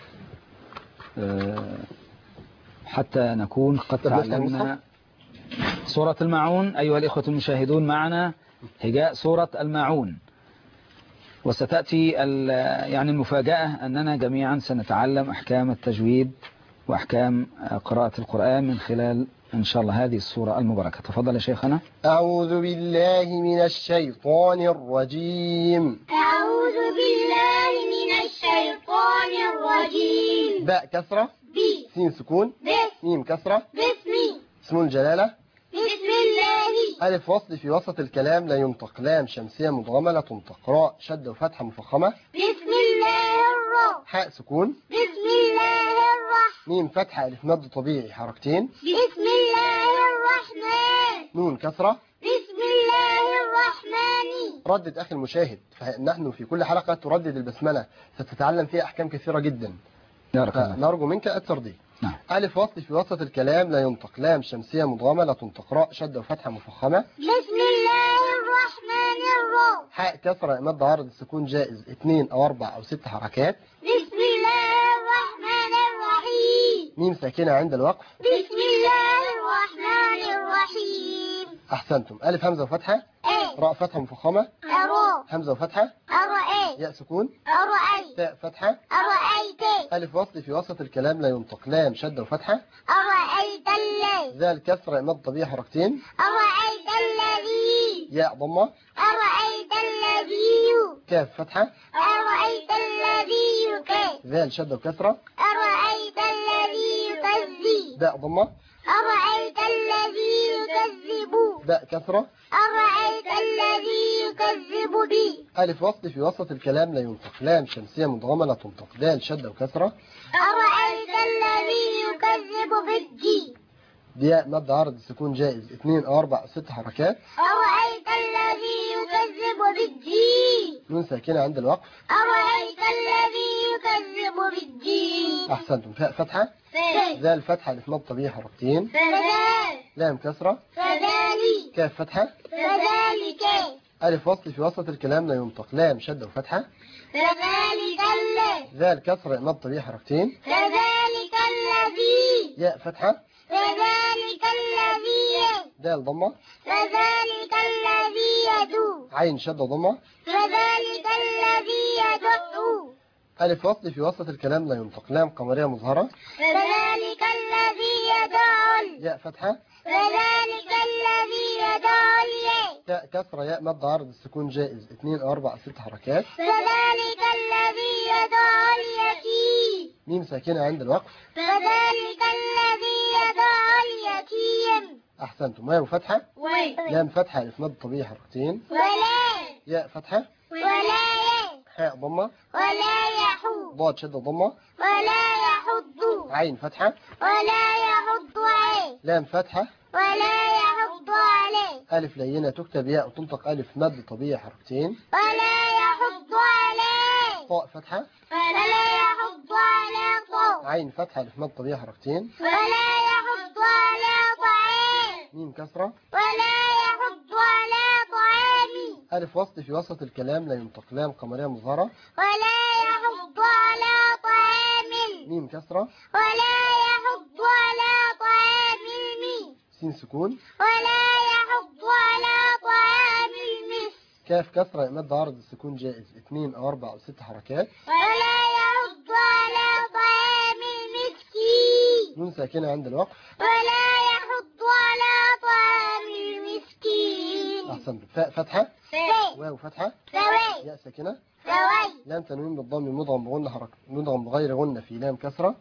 حتى نكون قد تعلمنا سورة الماعون. أيها الإخوة المشاهدون، معنا هجاء سورة الماعون، وستأتي يعني المفاجأة أننا جميعا سنتعلم أحكام التجويد وأحكام قراءة القرآن من خلال إن شاء الله هذه السورة المباركة. تفضل يا شيخنا. أعوذ بالله من الشيطان الرجيم. أعوذ بالله من الشيطان الرجيم. باء كسرة، بي، سين سكون، بس، ميم كسرة، بسمي، اسم الجلالة، بسم الله. ألف وصل في وسط الكلام لا ينطق، لام شمسية مدغمة لا تنطق، راء شدة وفتحة مفخمة، بسم الله الرحمن. حاء سكون، بسم الله الرحمن. ميم فتحة ألف مد طبيعي حركتين، بسم الله الرحمن. نون كسرة، بسم الله الرحمن. ردد أخي المشاهد، فنحن في كل حلقة تردد البسملة، ستتعلم فيها أحكام كثيرة جدا، نرجو منك الترديد. نعم. ألف وصل في وسط الكلام لا ينطق، لام شمسية مدغمة لا تنطق، راء شدة وفتحة مفخمة، بسم الله الرحمن الرحيم. حاء كسرة مد عارض السكون جائز، اثنين أو أربع أو ست حركات، بسم الله الرحمن الرحيم. ميم ساكنة عند الوقف، بسم الله الرحمن الرحيم. أحسنتم. ألف همزة وفتحة، ايه، راء فتحة مفخمة، أرو، همزة وفتحة، أرأيت، ياء سكون، أرأيت، تاء فتحة، أرأيت، ألف وصل في وسط الكلام لا ينطق، لام شدة وفتحة، أرأيت الذي، ذال كسرة مد طبيعي حركتين، أرأيت الذي، ياء ضمة، أرأيت الذي، كاف فتحة، أرأيت الذي يكذب، ذال شدة وكسرة، أرأيت الذي يكذب، باء ضمة، أرأيت الذي يكذب، باء كسرة، أرأيت الذي يكذب بي. ألف وصل في وسط الكلام لا ينطق، لام شمسية مدغمة لا تنطق، دال شدة وكسرة، أرأيت الذي يكذب بالدين، دياء مد عرض السكون جائز، اثنين أو أربع أو ست حركات، أرأيت الذي يكذب بالدين، نون ساكنة عند الوقف، أرأيت الذي يكذب بالدين. أحسنتم. فاء فتحة، ف، ذال فتحة ألف مد طبيعي حركتين، فذلك، لام كسرة، فذلك، كاف فتحة، فذلك، ألف وصل في وسط الكلام لا ينطق، لام شدة وفتحة، فذلك الذي، ذال كسرة مد طبيعي حركتين، فذلك الذي، ياء فتحة، فذلك الذي، دال ضمة، فذلك الذي يدعو، عين شدة ضمة، فذلك الذي يدعو، ألف وصل في وسط الكلام لا ينطق، لام قمرية مظهرة، فذلك الذي يدعو، ياء فتحة، فذلك الذي يدعو الياء، تاء كسرة ياء مد عرض السكون جائز، اثنين أو أربع أو ست حركات، فذلك الذي يدعو اليتيم، ميم ساكنة عند الوقف، فذلك الذي يدعو اليتيم. أحسنتم. واو فتحة، وي، لام فتحة ألف مد طبيعي حركتين، ولا، ياء فتحة، ولا ي، حاء ضمة، ولا يحوض، ضاد شدة ضمة، ولا يحض، عين فتحة، ولا يحض عليه، لام فتحة، ولا يحض عليه، ألف لينة تكتب ياء وتنطق ألف مد طبيعي حركتين، ولا يحض عليه، طاء فتحة، ولا يحض على طعام، عين فتحة ألف مد طبيعي حركتين، ولا يحض على طعام، ميم كسرة، ولا يحض على طعام، ألف وصل في وسط الكلام لا ينطق، لام قمرية مظهرة، ولا يحض على طعام، ميم كسرة، ولا يحض على طعام المسكين، سين سكون، ولا يحض على طعام المسكين، كاف كسرة مد عرض السكون جائز، اثنين أو أربع أو ست حركات، ولا يحض على طعام المسكين، نون ساكنة عند الوقف، ولا يحض على طعام المسكين. أحسنت. فاء فتحة، فاء، واو فتحة، ثوي، ياء ساكنة، ثوي، لام تنوين بالضم مدغم بغنة حركة مدغم بغير غنة في لام كسرة،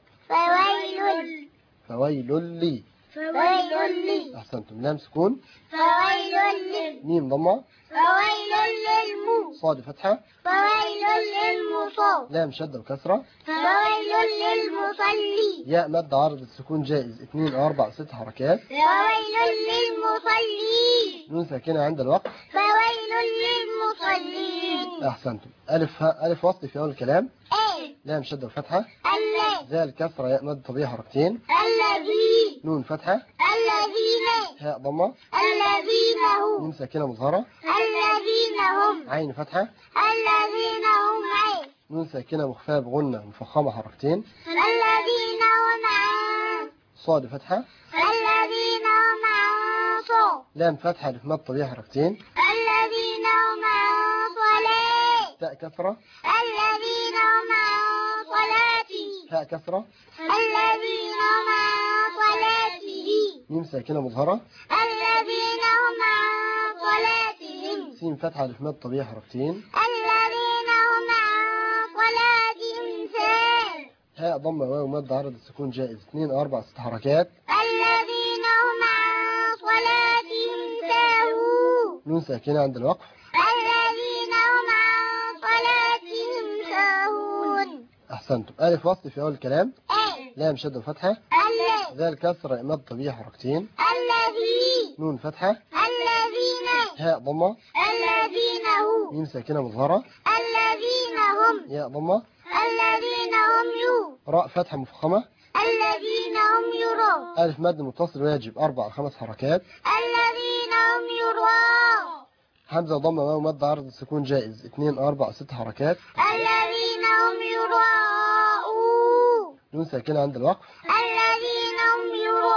فويل، فويل لي، فويل لي، أحسنتم. لام سكون، فويل لي، ميم ضمة، فويل للمو، صاد فتحة، فويل للمصاب، لام شدة وكسرة، فويل فويل للمصلي. ياء مد عرض السكون جائز اثنين أو أربع ست حركات. فويل للمصلين. نون ساكنة عند الوقف. فويل للمصلين. أحسنتم. ألف ها ألف وصل في أول الكلام. ايه. لام شدة وفتحة. الذي. ذال كسرة ياء مد طبيعي حركتين. الذي. نون فتحة. الذين. هاء ضمة. الذين هم. ميم ساكنة مظهرة. الذين هم. عين فتحة. الذين هم عين. نون ساكنة مخفاة بغنة مفخمة حركتين. الذين هم عين. صاد فتحة. الذين هم عن صوت. لام فتحة ألف مد طبيعي حركتين. الذين هم عن صلاة. تاء كسرة. الذين هم عن صلاتي. هاء كسرة. الذين هم عن صلاته. ميم ساكنة مظهرة. الذين هم عن صلاتهم. سين فتحة ألف مد طبيعي حركتين. الذين هم عن صلاتهم ساهون. هاء ضمة واو مد عرض السكون جائز اثنين أو أربع ست حركات. الذين هم عن صلاتهم ساهون. نون ساكنة عند الوقف. الذين هم عن صلاتهم ساهون. أحسنتم. ألف وصل في أول الكلام. ايه. لام شد وفتحة. الذي. ذال كسرة مد طبيعي حركتين. الذي. نون فتحة. الذين. هاء ضمة. الذين هم. ميم ساكنة مظهرة. الذين هم. ياء ضمة. الذين هم يو. راء فتحة مفخمة. الذين هم يرون. ألف مد متصل واجب أربع أو خمس حركات. الذين هم يرون. همزة ضمة واو مد عرض السكون جائز اثنين أو أربع أو ست حركات. الذين هم يراءون. نون ساكنة عند الوقف. الذين هم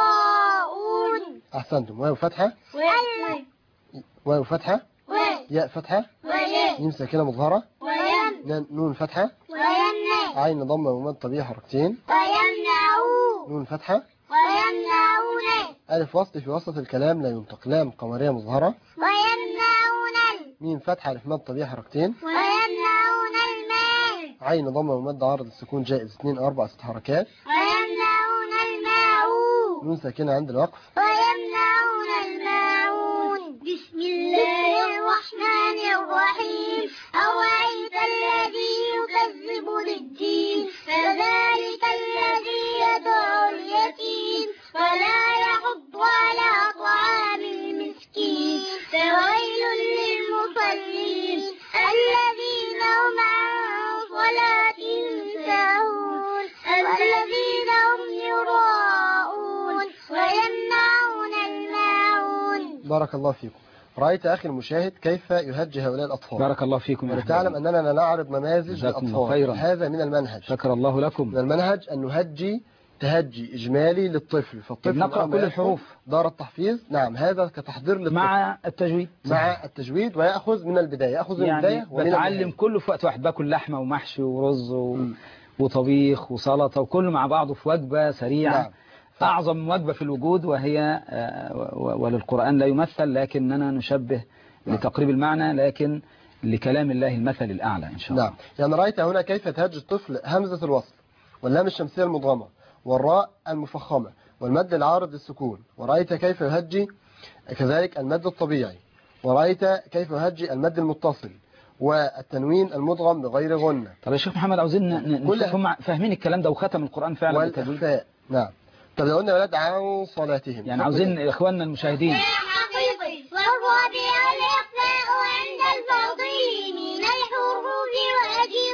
يراءون. أحسنتم. واو فتحة. وين. واو فتحة. وين. ياء فتحة. وين. ميم ساكنة مظهرة. وين. نون فتحة. ويمنع. عين ضمة ومد طبيعي حركتين. ويمنعون. نون فتحة. ويمنعون. ألف وصل في وسط الكلام لا ينطق. لام قمرية مظهرة. ويمنعون. ميم فتحة ألف مد طبيعي حركتين. ويمنعون المال. عين ضمة ومد عرض السكون جائز اثنين أو أربع ست حركات. ويمنعون الماعون. نون ساكنة عند الوقف. ويمنعون الماعون. بسم الله الرحمن الرحيم. أرأيت الذي يكذب بالدين فذلك الذي يدعو اليتيم ولا يحض على طعام المسكين فويل للمصلين الذين هم عن صلاتهم ساهون والذين هم يراءون ويمنعون الماعون. بارك الله فيكم. رأيت أخي المشاهد كيف يهجي هؤلاء الأطفال. بارك الله فيكم يا ولتعلم أحبابي. أننا نعرض نماذج جزاكم الله للأطفال. خيرا. هذا من المنهج. شكر الله لكم. من المنهج أن نهجي تهجي إجمالي للطفل. فالطفل نقرأ لما كل يدخل الحروف. دار التحفيظ. نعم هذا كتحضير للطفل مع التجويد. مع التجويد ويأخذ من البداية. يأخذ من البداية يعني ومن بتعلم النهاية. كله في وقت واحد. باكل لحمة ومحشي ورز و... مم. وطبيخ وسلطة وكله مع بعضه في وجبة سريعة. نعم. أعظم وجبة في الوجود وهي وللقرآن لا يمثل لكننا نشبه لتقريب المعنى لكن لكلام الله المثل الأعلى إن شاء الله. نعم. يعني رأيت هنا كيف تهجي الطفل همزة الوصل واللام الشمسية المضغمة والراء المفخمة والمد العارض السكون. ورأيت كيف يهجي كذلك المد الطبيعي. ورأيت كيف يهجي المد المتصل والتنوين المدغم بغير غنة. طب يا شيخ محمد عاوزين نشوف هم فاهمين الكلام ده وختم القرآن فعلا بالتجويد. والإخفاء. نعم. طب لو قلنا ولاد عن صلاتهم يعني عاوزين إخواننا المشاهدين. حقيقي والرابع الإخفاء عند الفاضل من الحروف وأجيب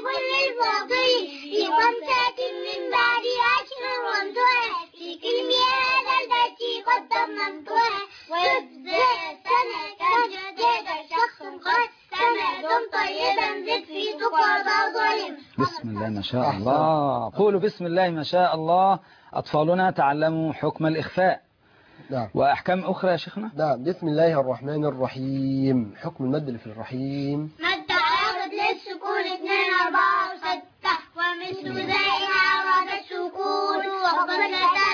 للفاضل في خمسة من بعد عشر رمزها في كلمة هذا البيت قد ضمنتها ويبدأ سنة كجديد شخص قد سنة طيبا زد في تقاضى ظالم. بسم الله ما شاء الله. قولوا بسم الله ما شاء الله. أطفالنا تعلموا حكم الإخفاء. نعم. وأحكام أخرى يا شيخنا. نعم. بسم الله الرحمن الرحيم. حكم المد اللي في الرحيم. مد عارض للسكون اثنين أربعة وستة ومثل ذلك عرض السكون وقبل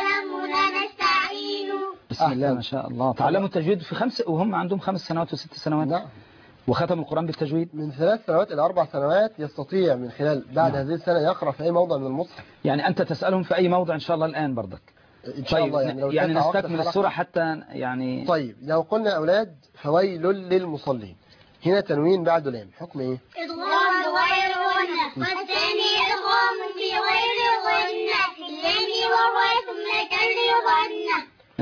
تعلمنا نستعين. بسم الله ما شاء الله. تعلموا التجويد في خمس وهم عندهم خمس سنوات وست سنوات. نعم. وختموا القرآن بالتجويد. من ثلاث سنوات إلى أربع سنوات يستطيع من خلال بعد نعم. هذه السنة يقرأ في أي موضع من المصحف. يعني أنت تسألهم في أي موضع إن شاء الله الآن برضك. إن شاء طيب الله. يعني, لو يعني اتسع وقت نستكمل الحلقة. السورة حتى يعني. طيب لو قلنا أولاد فويل للمصلين هنا تنوين بعد لام حكم إيه؟ إضغام غير غنة والثاني إضغام في غير غنة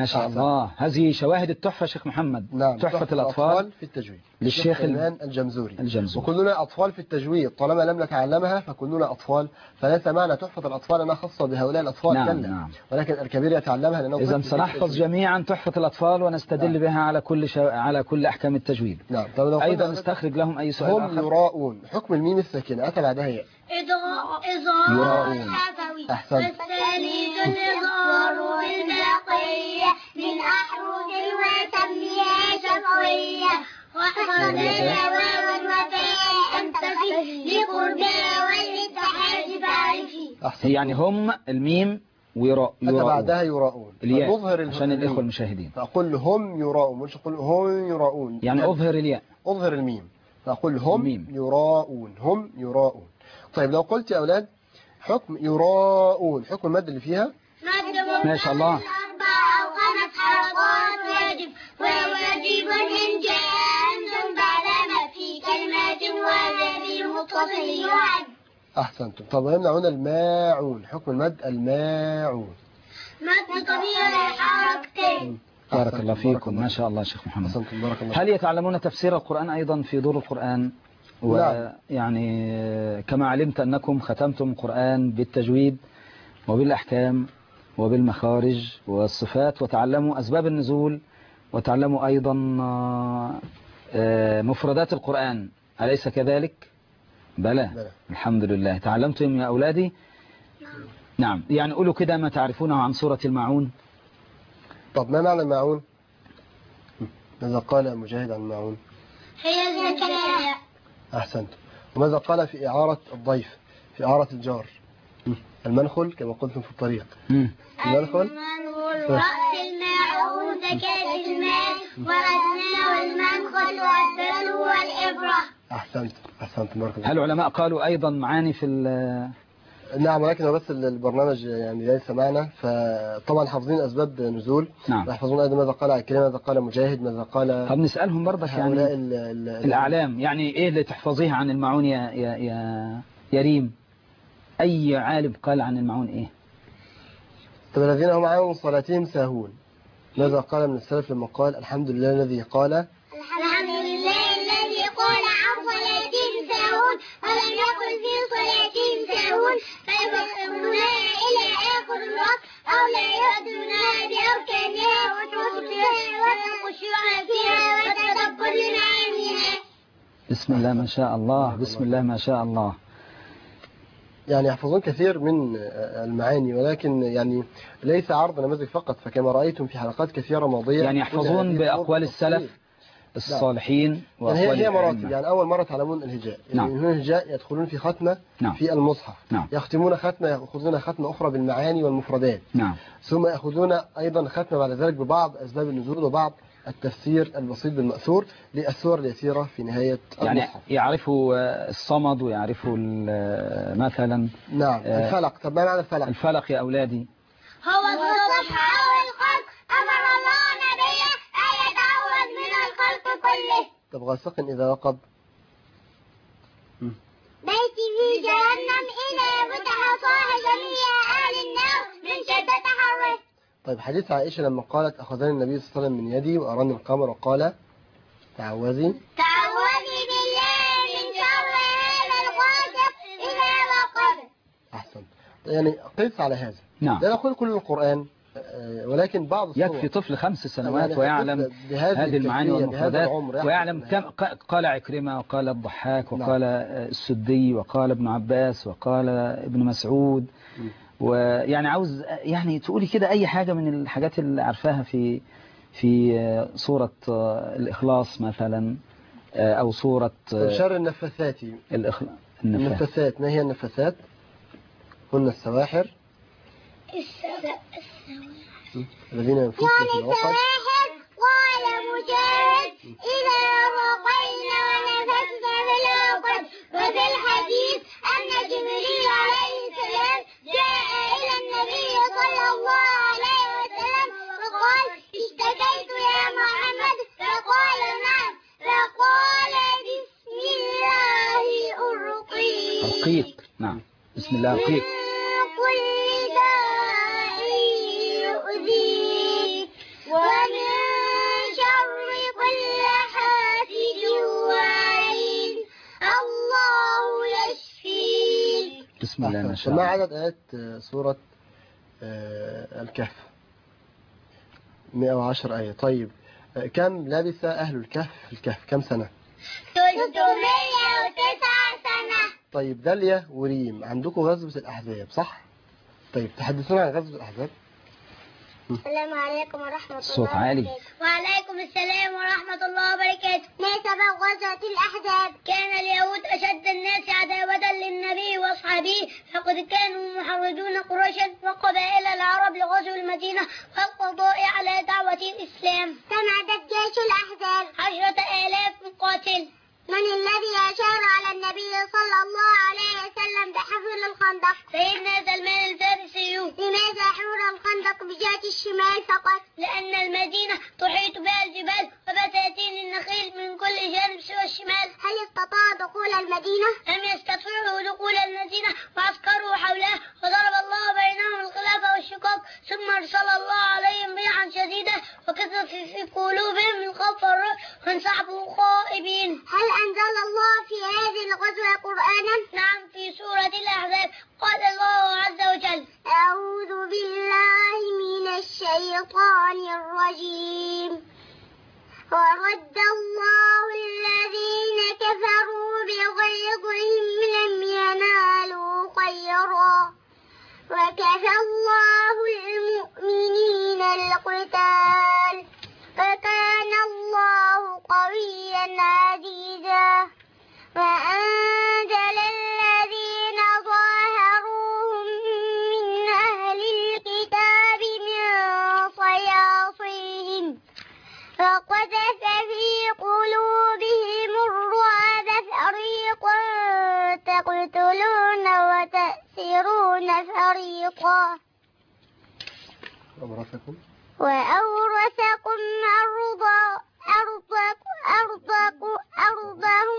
ما شاء أحسن. الله، هذه شواهد التحفة شيخ محمد. نعم، تحفة الأطفال في التجويد للشيخ سليمان الجمزوري. الجمزوري. وكلنا أطفال في التجويد طالما لم نتعلمها، فكلنا أطفال، فليس معنى تحفة الأطفال أنها خاصة بهؤلاء الأطفال. نعم كلا، نعم. ولكن الكبير يتعلمها لأنه إذا طفل في سنحفظ التجويد. جميعا تحفة الأطفال ونستدل نعم. بها على كل شو... على كل أحكام التجويد. نعم. طب لو أيضا قلنا نستخرج لهم أي سؤال هم آخر. يراؤون، حكم الميم الساكنة أتى بعدها هي إظهار يراؤون. أحسن. والثاني الإظهار بالبقية من أحرف وسميها شفوية وحرفها واوا وفاء تفي لقربها والاتحاد فاعرفي. أحسن. يعني هم الميم ويراء أتى يراؤون. بعدها يراؤون. الياء فنظهر عشان الميم. الإخوة المشاهدين. فأقول هم يراؤون، مش أقول هم يراؤون. يعني أظهر الياء. أظهر الميم، فأقول هم الميم. يراؤون، هم يراؤون. طيب لو قلت يا أولاد حكم يراؤون، حكم المد اللي فيها ما شاء الله. أربع أو خمس حلقات واجب وواجب إن جاء أنتم بعد ما في كلمات وذي المتصل يعد. أحسنتم. طب يمنعون الماعون، حكم المد الماعون. مد طبيعي حركتين. بارك الله فيكم، ما شاء الله شيخ محمد. أحسنتم، بارك الله. هل يتعلمون تفسير القرآن أيضا في دور القرآن؟ ويعني كما علمت أنكم ختمتم القرآن بالتجويد وبالأحكام وبالمخارج والصفات، وتعلموا أسباب النزول، وتعلموا أيضا مفردات القرآن، أليس كذلك؟ بلى. بلى. الحمد لله. تعلمتم يا أولادي؟ نعم. يعني قولوا كده ما تعرفونه عن سورة الماعون. طب ما معنى الماعون؟ ماذا قال مجاهد عن الماعون؟ هي الزكاة. أحسنتم. وماذا قال في إعارة الضيف، في إعارة الجار؟ المنخل كما قلتم في الطريق. مم. المنخل رأس الماعون زكاة المال ورثنا والمنخل والدل والإبرة. أحسنت أحسنت بارك الله. هل العلماء قالوا أيضا معاني في نعم، ولكن بس البرنامج يعني ليس معنا، فطبعا حافظين أسباب نزول. نعم. يحفظون أيضا ماذا قال عكرمة، ماذا قال مجاهد، ماذا قال. طب نسألهم برضك يعني ال ال الأعلام، يعني إيه اللي تحفظيها عن الماعون يا يا يا يا ريم؟ أي عالم قال عن الماعون إيه؟ طب الذين هم عن صلاتهم ساهون، ماذا قال من السلف لما قال الحمد لله الذي قال الحمد لله الذي قال عن صلاتهم ساهون ولم يقل في صلاتهم ساهون فيبصرونها إلى آخر الوقت أو لا يؤذونها بأركانها وشروطها والخشوع فيها والتدبر لمعانيها. بسم الله ما شاء الله، بسم الله ما شاء الله. يعني يحفظون كثير من المعاني، ولكن يعني ليس عرض نماذج فقط، فكما رأيتم في حلقات كثيرة ماضية يعني يحفظون بأقوال السلف الصالحين وأقوال يعني هي, هي مراتب. يعني أول مرة تعلمون الهجاء، نعم. يعني من الهجاء يدخلون في ختمة نعم. في المصحف، نعم. يختمون ختمة، يأخذون ختمة أخرى بالمعاني والمفردات، نعم. ثم يأخذون أيضا ختمة بعد ذلك ببعض أسباب النزول وبعض التفسير البسيط بالمأثور للسور اليسيرة في نهاية يعني المصحف. يعرفوا الصمد ويعرفوا مثلا نعم الفلق. طب ما معنى الفلق؟ الفلق يا أولادي هو الصبح أو الخلق، أمر الله نبيه أن يتعوذ من الخلق كله. طب غاسق إذا وقب؟ بيتي في جهنم إلى فتح صاح جميع أهل النار من شدة حره. طيب حديث عائشة لما قالت أخذني النبي صلى الله عليه وسلم من يدي وأراني القمر وقال تعوذي تعوذي بالله من شر هذا الغاسق إذا وقب. أحسن. يعني قيس على هذا. نعم. لا نقول كل القرآن، ولكن بعض الصور. يكفي طفل خمس سنوات ويعلم هذه المعاني والمفردات، ويعلم كم قال عكرمة وقال الضحاك وقال السدي وقال ابن عباس وقال ابن مسعود. ويعني عاوز يعني تقولي كده أي حاجة من الحاجات اللي عارفاها في في سورة الإخلاص مثلا، أو سورة شر النفاثات. الإخلاص. النفاثات ما هي النفاثات؟ هن السواحر الذين ينفثون في العقد. قال مجاهد إذا وقينا ونفثنا في العقد. وفي الحديث أن جبريل عليه السلام جاء إلى النبي صلى الله عليه وسلم فقال اشتكيت يا محمد فقال نعم فقال بسم الله أرقيك. أرقيك. نعم بسم الله أرقيك. بسم الله ما شاء ما الله. عدد آيات آه، سورة آه، الكهف؟ مئة وعشرة آية. طيب آه، كم لبث أهل الكهف في الكهف؟ كم سنة؟ ثلاثمية وتسعة سنة. طيب داليا وريم، عندكم غزوة الأحزاب صح؟ طيب تحدثونا عن غزوة الأحزاب. السلام عليكم ورحمة الله صوت عالي. وبركاته. وعليكم السلام ورحمة الله وبركاته. ما سبب غزوة الأحزاب؟ كان اليهود أشد الناس عداوة للنبي وأصحابه، فقد كانوا محرضون قريشا وقبائل العرب لغزو المدينة والقضاء على دعوة الإسلام. كم عدد جيش الأحزاب؟ عشرة آلاف مقاتل. من الذي أشار على النبي صلى الله عليه وسلم بحفر الخندق؟ سيدنا سلمان الفارسي. لماذا حفر الخندق بجهة الشمال فقط؟ لأن المدينة تحيط بها الجبال وبساتين النخيل من كل جانب سوى الشمال. هل استطاع دخول المدينة؟ لم يستطيعوا دخول المدينة وعسكروا حولها، وضرب الله بينهم الخلاف والشقاق، ثم أرسل الله عليهم ريحا شديدة وكثف في قلوبهم الخوف والرعب وانسحبوا خائبين. هل أنزل الله في هذه الغزوة قرآنا؟ نعم، في سورة الأحزاب قال الله عز وجل: أعوذ بالله من الشيطان الرجيم. ورد الله الذين كفروا بغيظهم لم ينالوا خيرا وكفى الله المؤمنين القتال وكان الله قويا عزيزا. وأنزل الذين ظاهروهم من أهل الكتاب من صياصيهم فقذف في قلوبهم الرعب فريقا تقتلون وتأسرون فريقا. أورثكم وأورثكم أرضا أرضكم أرضكم أرضهم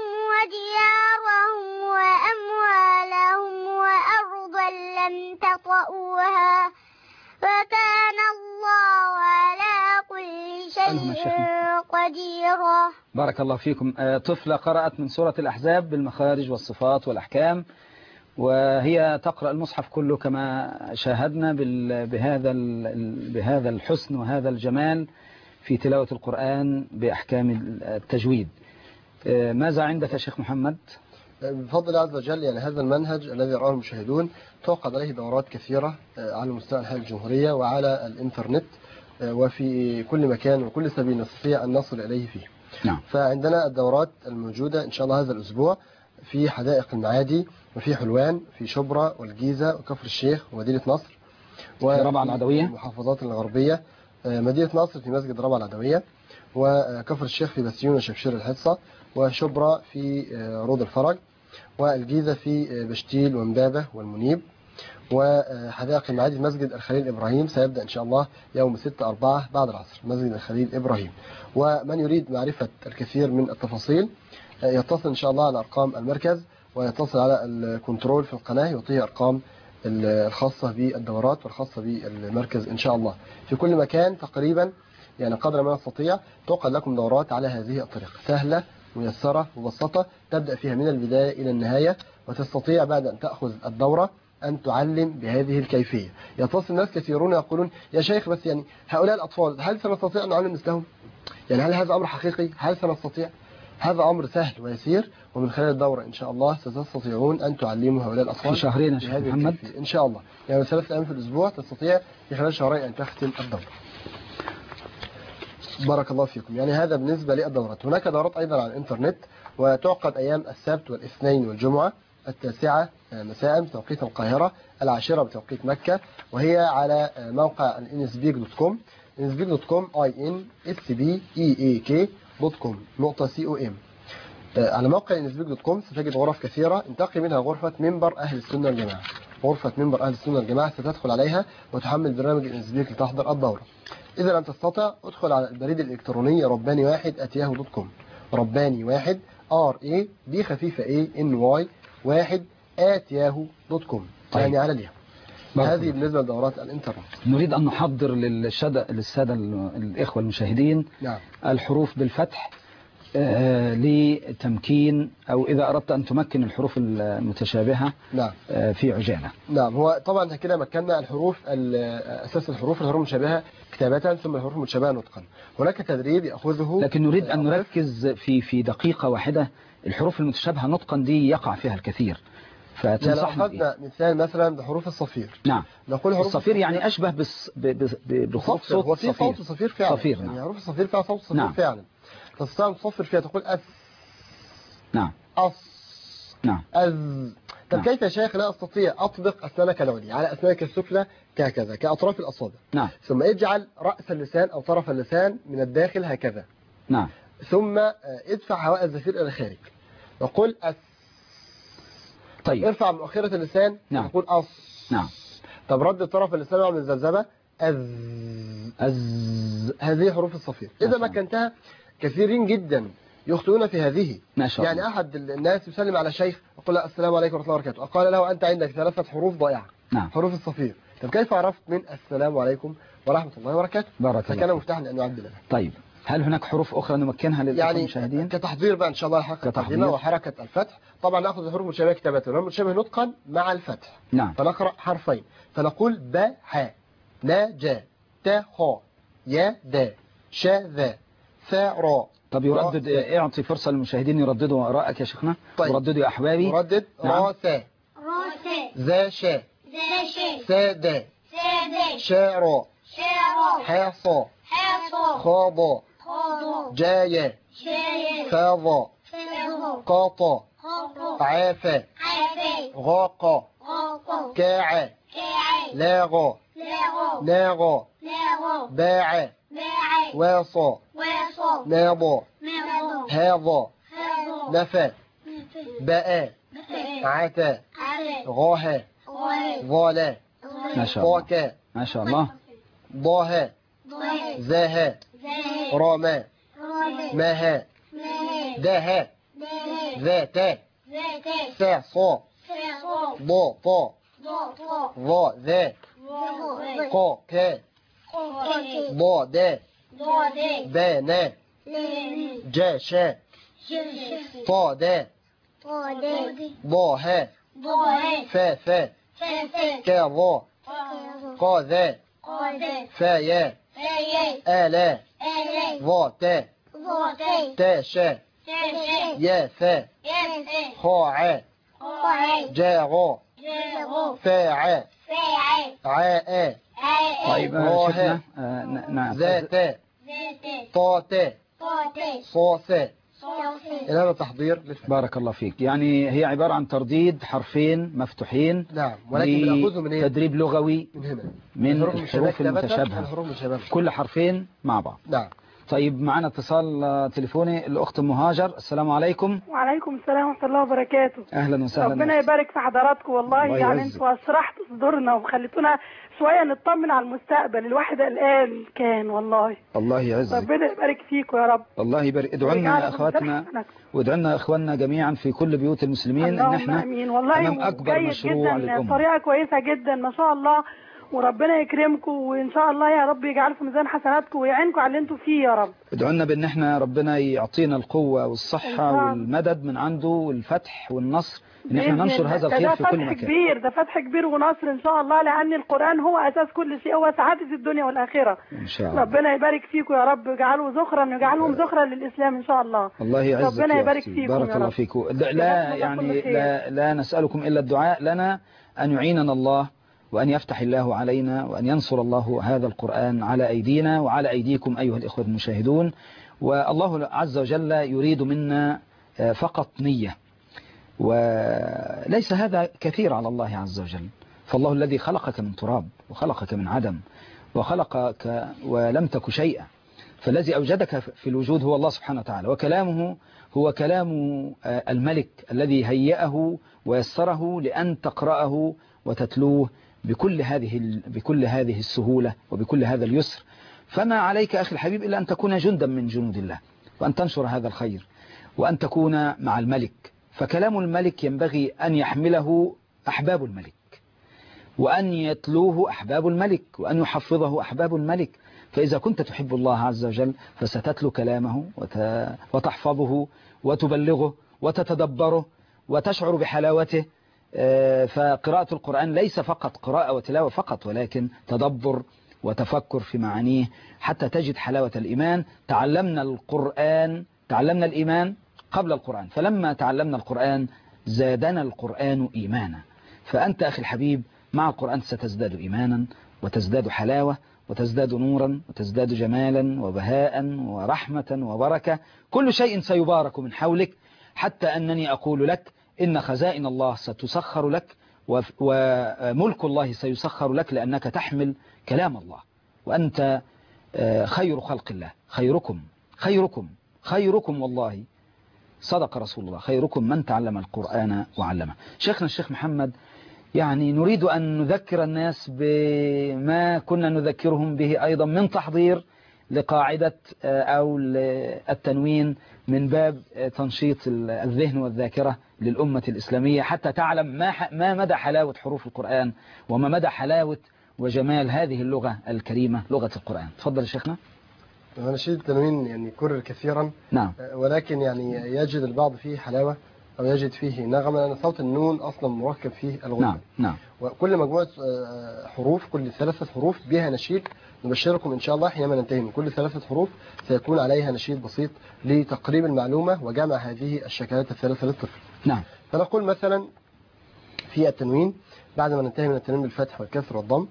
وديارهم وأموالهم وأرضا لم تطئوها وكان الله على كل شيء قديرا. بارك الله فيكم. آه، طفلة قرأت من سورة الأحزاب بالمخارج والصفات والأحكام، وهي تقرأ المصحف كله كما شاهدنا بال- بهذا ال- بهذا الحسن وهذا الجمال في تلاوة القرآن بأحكام التجويد. آه، ماذا عندك يا شيخ محمد؟ بفضل الله عز وجل يعني هذا المنهج الذي يراه المشاهدون تعقد عليه دورات كثيرة آه، على مستوى أنحاء الجمهورية وعلى الإنترنت آه، وفي كل مكان وكل سبيل نستطيع أن نصل إليه فيه. نعم. فعندنا الدورات الموجودة إن شاء الله هذا الأسبوع في حدائق المعادي وفي حلوان في شبرا والجيزة وكفر الشيخ ومدينة نصر ربع العدوية، المحافظات الغربية، آه، مدينة نصر في مسجد ربع العدوية، وكفر الشيخ في بسيون وشبشير الحصة، وشبرا في آه، روض الفرج، والجيزة في بشتيل ومبابة والمنيب، وحدائق المعادي في مسجد الخليل إبراهيم سيبدأ إن شاء الله يوم ستة أربعة بعد العصر مسجد الخليل إبراهيم. ومن يريد معرفة الكثير من التفاصيل يتصل إن شاء الله على أرقام المركز ويتصل على الكنترول في القناة يعطيه أرقام الخاصة بالدورات والخاصة بالمركز إن شاء الله. في كل مكان تقريبا يعني قدر ما نستطيع تعقد لكم دورات على هذه الطريقة سهلة ميسرة مبسطة تبدأ فيها من البداية إلى النهاية، وتستطيع بعد أن تأخذ الدورة أن تعلم بهذه الكيفية. يتصل الناس كثيرون يقولون يا شيخ بس يعني هؤلاء الأطفال هل سنستطيع أن نعلم مثلهم؟ يعني هل هذا أمر حقيقي؟ هل سنستطيع؟ هذا أمر سهل ويسير، ومن خلال الدورة إن شاء الله ستستطيعون أن تعلموا هؤلاء الأطفال في شهرين يا شيخ محمد إن شاء الله، يعني ثلاثة أيام في الأسبوع تستطيع في خلال شهرين أن تختم الدورة. بارك الله فيكم. يعني هذا بالنسبة للدورات. هناك دورات أيضا على الإنترنت وتعقد أيام السبت والاثنين والجمعة التاسعة مساء بتوقيت القاهرة، العاشرة بتوقيت مكة، وهي على موقع انسبيك دوت كوم انسبيك دوت كوم اي ان اس بي اي اي كي دوت كوم نقطة سي او ام. على موقع انسبيك دوت كوم ستجد غرف كثيرة انتقي منها غرفة منبر أهل السنة والجماعة. غرفة منبر أهل السنة والجماعة ستدخل عليها وتحمل برنامج الانسبيك لتحضر الدورة. إذا لم تستطع ادخل على البريد الإلكتروني رباني واحد آت ياهو دوت كوم رباني واحد ار اي بي خفيفة اي ان واي واحد آت ياهو دوت كوم طيب. يعني على الياهو. هذه بالنسبة لدورات الانترنت. نريد أن نحضر للسادة للسادة الإخوة المشاهدين نعم. الحروف بالفتح آه لتمكين أو إذا أردت أن تمكن الحروف المتشابهة نعم آه في عجالة. نعم هو طبعا كده مكنا الحروف أساس الحروف الحروف المشابهة كتابة ثم الحروف المتشابهة نطقا. هناك تدريب يأخذه لكن نريد أن نركز في في دقيقة واحدة. الحروف المتشابهة نطقا دي يقع فيها الكثير، فتنصحنا يعني أخذنا مثال مثلا بحروف الصفير. نعم نقول حروف الصفير يعني أشبه بس ب- ب- ب- بحروف صوت هو في الصفير. صوت الصفير فعلا. صفير يعني نعم. حروف الصفير فيها صوت الصفير نعم. فعلا. تستطيع أن تصفر فيها تقول أس نعم أص نعم أز. طب نعم. كيف يا شيخ لا أستطيع أطبق أسنانك العليا على أسنانك السفلى كهكذا كأطراف الأصابع؟ نعم ثم اجعل رأس اللسان أو طرف اللسان من الداخل هكذا، نعم ثم ادفع هواء الزفير إلى الخارج وقل أس. طيب ارفع مؤخرة اللسان نعم. وقل أص. نعم طب رد طرف اللسان وعمل الذبذبة أز. أز. هذه حروف الصفير. ما إذا شاء الله. مكنتها كثيرين جدا يخطئون في هذه. ما شاء يعني الله. أحد الناس يسلم على شيخ يقول له السلام عليكم ورحمة الله وبركاته، قال له أنت عندك ثلاثة حروف ضائعة. نعم حروف الصفير. طب كيف عرفت من السلام عليكم ورحمة الله وبركاته؟ بارك الله فكان فيك. مفتاحا لأن يعبد له. طيب هل هناك حروف أخرى نمكنها للإخوة يعني المشاهدين؟ كتحضير بقى إن شاء الله حركة كتحضير. التقديمة وحركة الفتح. طبعا نأخذ الحروف المتشابهة كتابة والحروف المتشابهة نطقا مع الفتح. نعم فنقرأ حرفين فنقول ب ح نا جا تا خا يا دا شا ذا ثا را. طب يردد، اعطي فرصة للمشاهدين يرددوا آراءك يا شيخنا. طيب. رددوا يا أحبابي. نردد. نعم. را ثا روسي ذا شا زاشي سا دا سادي شا را شارو حا صا حاصو خا ضا خاضو جا يا شاي فا ضا فاضو قا طا خاضو عا فا عافي غا قا غاقو كا عا كاعي لا غا لاغو نا غا لاغو با عا باعي وا صا واصو نا ضا ماضو ها ضا هاضو نفا باء عتا عافي غاها غاي ظالا ما شاء الله. طاكا ما شاء الله. ضاها ضاي زاها زاي راما رادي ماها ماهي داها داهي ذاتا ذاتي سا صا ساقو ضا طا ضاطو ظا ذا ضاغي قا كا قوكي ضا دا ضادي با نا ليني جا شا شرشف طا دا طادي ضا ها ضاهي فا فا فاسي كا ضا قا ذا قادي فا يا فايي آلا آلي ضا تا ضاطي تا شا تاشي يا فا ياسي خا عا قاعي جا غا جاغو فا عا فاعي عا آ عائي طيب آه، غاها. شيخنا آه، ن- نعم ذاتا ذاتي طا تا طاطي صا ثا. صوفي إلى هذا التحضير للفتح. بارك الله فيك. يعني هي عبارة عن ترديد حرفين مفتوحين نعم ولكن بنأخذه من إيه؟ تدريب لغوي من هنا من الحروف المشابهة الحروف كتابة المتشابهة. والحروف المشابهة. كل حرفين مع بعض. نعم طيب معنا اتصال آه، تليفوني الأخت مهاجر. السلام عليكم. وعليكم السلام ورحمة الله وبركاته. أهلا وسهلا. ربنا يبارك في حضراتكم والله. الله يعني يعزك. انتوا أشرحتوا صدورنا وخليتونا شوية نطمن على المستقبل. الواحد قلقان كان والله. الله يعزك. ربنا يبارك فيكم يا رب. الله يبارك. ادعوا ويجعل لنا في اخواتنا ميزان حسناتكم. وادعوا لنا اخواننا جميعا في كل بيوت المسلمين ان اللهم احنا امين والله. امام اكبر وجيد مشروع جدا، للامه. طريقة كويسة جدا ما شاء الله. وربنا يكرمكم وان شاء الله يا رب يجعل في ميزان حسناتكم ويعينكم على اللي انتوا فيه يا رب. ادعوا لنا بان احنا ربنا يعطينا القوه إن والصحه شاء الله. والمدد من عنده والفتح والنصر ان احنا بإذن ننشر الله. هذا ده الخير ده في كل فتح مكان. كبير، ده فتح كبير ونصر ان شاء الله، لان القرآن هو اساس كل شيء، هو سعادة الدنيا والاخرة. ان شاء الله. ربنا يبارك فيكم يا رب، اجعلوا ذخرا ويجعلهم ذخرا للإسلام إن شاء الله. الله يعزك ربنا يا يبارك أختي. فيكم بارك يا الله رب. فيكم. لا, جزاكم لا الله يعني كل خير. لا, لا نسألكم إلا الدعاء لنا أن يعيننا الله وأن يفتح الله علينا وأن ينصر الله هذا القرآن على أيدينا وعلى أيديكم أيها الإخوة المشاهدون. والله عز وجل يريد منا فقط نية، وليس هذا كثير على الله عز وجل. فالله الذي خلقك من تراب وخلقك من عدم وخلقك ولم تك شيئا، فالذي أوجدك في الوجود هو الله سبحانه وتعالى، وكلامه هو كلام الملك الذي هيأه ويسره لأن تقرأه وتتلوه بكل هذه بكل هذه السهولة وبكل هذا اليسر. فما عليك أخي الحبيب إلا أن تكون جندا من جنود الله وأن تنشر هذا الخير وأن تكون مع الملك. فكلام الملك ينبغي أن يحمله أحباب الملك، وأن يتلوه أحباب الملك وأن يحفظه أحباب الملك. فإذا كنت تحب الله عز وجل فستتلو كلامه وتحفظه وتبلغه وتتدبره وتشعر بحلاوته. فقراءة القرآن ليس فقط قراءة وتلاوة فقط، ولكن تدبر وتفكر في معانيه حتى تجد حلاوة الإيمان. تعلمنا القرآن تعلمنا الإيمان قبل القرآن، فلما تعلمنا القرآن زادنا القرآن إيمانا. فأنت أخي الحبيب مع القرآن ستزداد إيمانا وتزداد حلاوة وتزداد نورا وتزداد جمالا وبهاء ورحمة وبركة. كل شيء سيبارك من حولك، حتى أنني أقول لك إن خزائن الله ستسخر لك وملك الله سيسخر لك، لأنك تحمل كلام الله، وأنت خير خلق الله. خيركم خيركم خيركم والله صدق رسول الله، خيركم من تعلم القرآن وعلمه. شيخنا الشيخ محمد، يعني نريد أن نذكر الناس بما كنا نذكرهم به أيضا من تحضير لقاعدة أو التنوين من باب تنشيط الذهن والذاكرة للأمة الإسلامية، حتى تعلم ما ما مدى حلاوة حروف القرآن وما مدى حلاوة وجمال هذه اللغة الكريمة لغة القرآن. تفضل شيخنا. نشيد التنوين يعني كرر كثيرا، نعم، ولكن يعني يجد البعض فيه حلاوة أو يجد فيه نغمة، لأن صوت النون أصلا مركب فيه الغنى. نعم نعم. وكل مجموعة حروف، كل ثلاثة حروف بها نشيد. نبشركم إن شاء الله حينما ننتهي من كل ثلاثة حروف سيكون عليها نشيد بسيط لتقريب المعلومة وجمع هذه الشكلات الثلاثة للطفل. نعم. فنقول مثلا في التنوين بعد ما ننتهي من التنوين بالفتح والكسر والضم: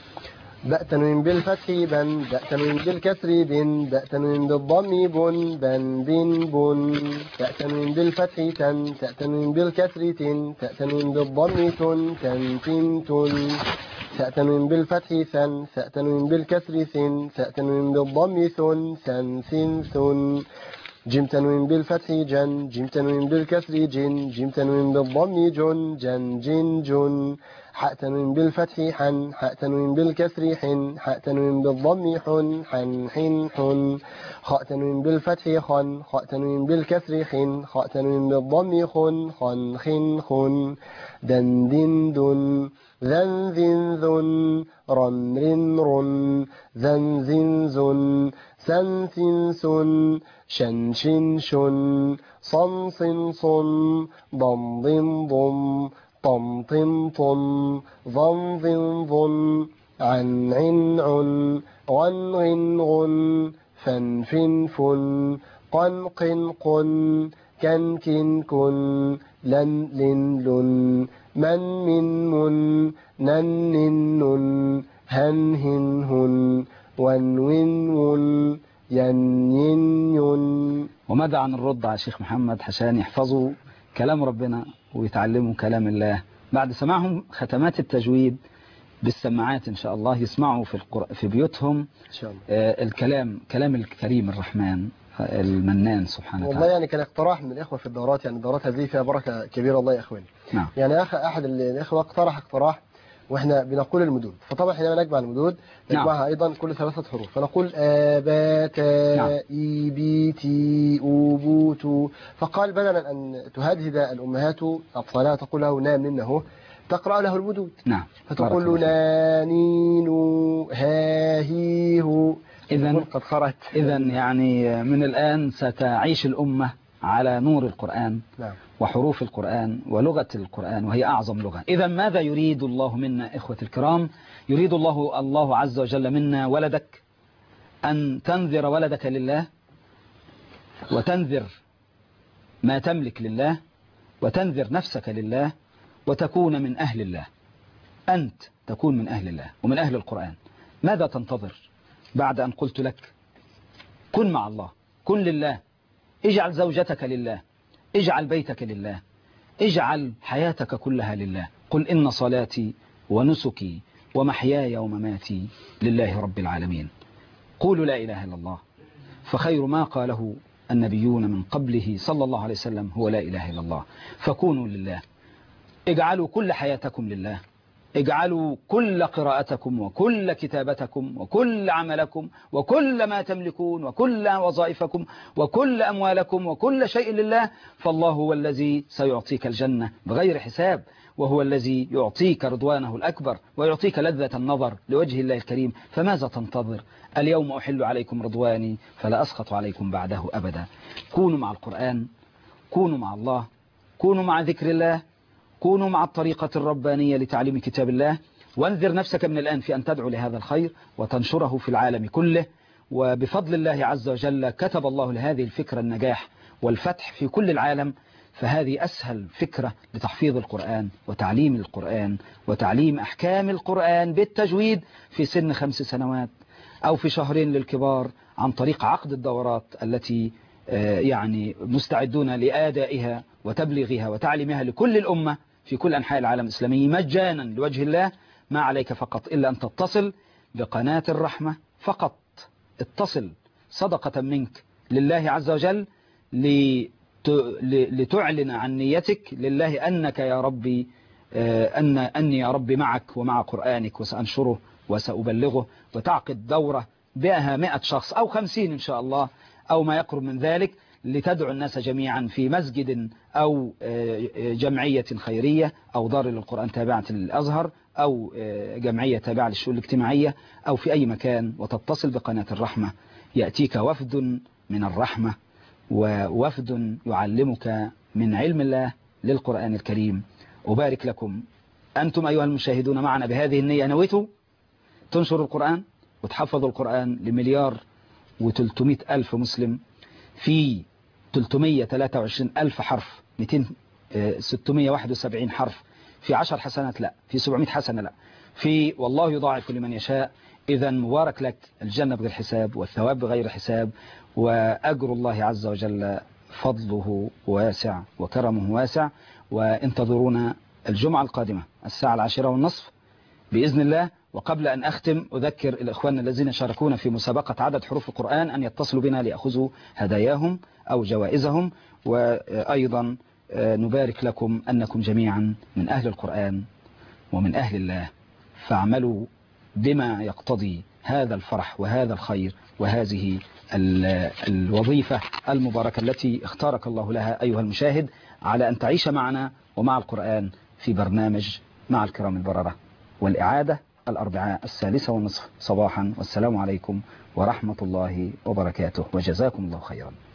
باء تنوين بالفتح بن، باء تنوين بالكسر بن، باء تنوين بالضم بن، بن بن بن، تاء تنوين بالفتح تن، تاء تنوين بالكسر تن، تاء تنوين بالضم تن، تن تن تن، ثاء تنوين بالفتح ثن، ثاء تنوين بالكسر ثن، ثاء تنوين بالضم ثن، ثن ثن ثن، جيم تنوين بالفتح جن، جيم تنوين بالكسر جن، جيم تنوين بالضم جن، جن جن جن، حاء تنوين بالفتح حن، حاء تنوين بالكسر حن، حاء تنوين بالضم حن، حن حن حن، خاء تنوين بالفتح خن، خاء تنوين بالكسر خن، خاء تنوين بالضم خن، خن خن خن، دن دن دن، ذن ذن ذن، رن رن رن، ذن ذن ذن، سن سن سن، شن شن شن، صن صن صن، ضم ضم ضم، طم طم طم، ظن ظن ظن، عن عن عن، غن غن غن، فن فن فن، قن قن قن، كن كن كن، لن لن لن، من من من، نن نن نن، هن هن هن، ون ون ون، ين ين ين. وماذا عن الرد على الشيخ محمد عشان يحفظوا كلام ربنا ويتعلموا كلام الله بعد سماعهم ختمات التجويد بالسماعات إن شاء الله، يسمعوا في القر... في بيوتهم إن شاء الله آه الكلام كلام الكريم الرحمن المنان سبحانه وتعالى. والله يعني كان اقتراح من الإخوة في الدورات، يعني الدورات هذه فيها بركة كبيرة والله يا إخواني. نعم. يعني أخ أحد الإخوة اقترح اقتراح واحنا بنقول المدود، فطبعا حينما نجمع المدود نجمعها نعم. ايضا كل ثلاثه حروف، فنقول ابا تا نعم. اي بي تي او بو تو، فقال بدلا ان تهدهد الامهات اطفالها تقول له نام منه، تقرا له المدود. نعم. فتقول نانينو ها هي هو. اذا قد خرجت. اذا يعني من الان ستعيش الامه على نور القرآن نعم. وحروف القرآن ولغة القرآن، وهي أعظم لغة. إذا ماذا يريد الله منا إخوة الكرام؟ يريد الله الله عز وجل منا ولدك، أن تنذر ولدك لله، وتنذر ما تملك لله، وتنذر نفسك لله، وتكون من أهل الله. أنت تكون من أهل الله ومن أهل القرآن. ماذا تنتظر بعد أن قلت لك كن مع الله، كن لله، اجعل زوجتك لله، اجعل بيتك لله، اجعل حياتك كلها لله. قل إن صلاتي ونسكي ومحياي ومماتي لله رب العالمين. قولوا لا إله إلا الله، فخير ما قاله النبيون من قبله صلى الله عليه وسلم هو لا إله إلا الله. فكونوا لله، اجعلوا كل حياتكم لله، اجعلوا كل قراءتكم وكل كتابتكم وكل عملكم وكل ما تملكون وكل وظائفكم وكل أموالكم وكل شيء لله، فالله هو الذي سيعطيك الجنة بغير حساب، وهو الذي يعطيك رضوانه الأكبر ويعطيك لذة النظر لوجه الله الكريم. فماذا تنتظر؟ اليوم أحل عليكم رضواني فلا أسخط عليكم بعده أبدا. كونوا مع القرآن، كونوا مع الله، كونوا مع ذكر الله، كونوا مع الطريقة الربانية لتعليم كتاب الله، وانذر نفسك من الآن في أن تدعو لهذا الخير وتنشره في العالم كله. وبفضل الله عز وجل كتب الله لهذه الفكرة النجاح والفتح في كل العالم. فهذه أسهل فكرة لتحفيظ القرآن وتعليم القرآن وتعليم أحكام القرآن بالتجويد في سن خمس سنوات أو في شهرين للكبار، عن طريق عقد الدورات التي يعني مستعدون لآدائها وتبليغها وتعليمها لكل الأمة في كل أنحاء العالم الإسلامي مجانا لوجه الله. ما عليك فقط إلا أن تتصل بقناة الرحمة فقط، اتصل صدقة منك لله عز وجل لتعلن عن نيتك لله أنك يا ربي أن أني يا ربي معك ومع قرآنك وسأنشره وسأبلغه، وتعقد دورة بها مئة شخص أو خمسين إن شاء الله أو ما يقرب من ذلك، لتدعو الناس جميعا في مسجد أو جمعية خيرية أو دار للقرآن تابعة للأزهر أو جمعية تابعة للشؤون الاجتماعية أو في أي مكان، وتتصل بقناة الرحمة. يأتيك وفد من الرحمة ووفد يعلمك من علم الله للقرآن الكريم. أبارك لكم أنتم أيها المشاهدون معنا بهذه النية. نويتوا تنشروا القرآن وتحفظوا القرآن لمليار وثلاثمائة ألف مسلم في ثلاثمائة وثلاثة وعشرين ألف حرف، ستمائة وواحد وسبعين حرف، في عشر حسنات لا، في سبعمائة حسنة لا، في والله يضاعف لمن يشاء. إذا مبارك لك الجنة بغير حساب والثواب بغير حساب، وأجر الله عز وجل فضله واسع وكرمه واسع. وانتظرونا الجمعة القادمة الساعة العاشرة والنصف بإذن الله. وقبل أن أختم أذكر الإخوان الذين شاركونا في مسابقة عدد حروف القرآن أن يتصلوا بنا ليأخذوا هداياهم أو جوائزهم. وأيضا نبارك لكم أنكم جميعا من أهل القرآن ومن أهل الله، فاعملوا بما يقتضي هذا الفرح وهذا الخير وهذه الوظيفة المباركة التي اختارك الله لها أيها المشاهد، على أن تعيش معنا ومع القرآن في برنامج مع الكرام البررة. والإعادة الأربعاء الثالثة والنصف صباحا. والسلام عليكم ورحمة الله وبركاته، وجزاكم الله خيرا.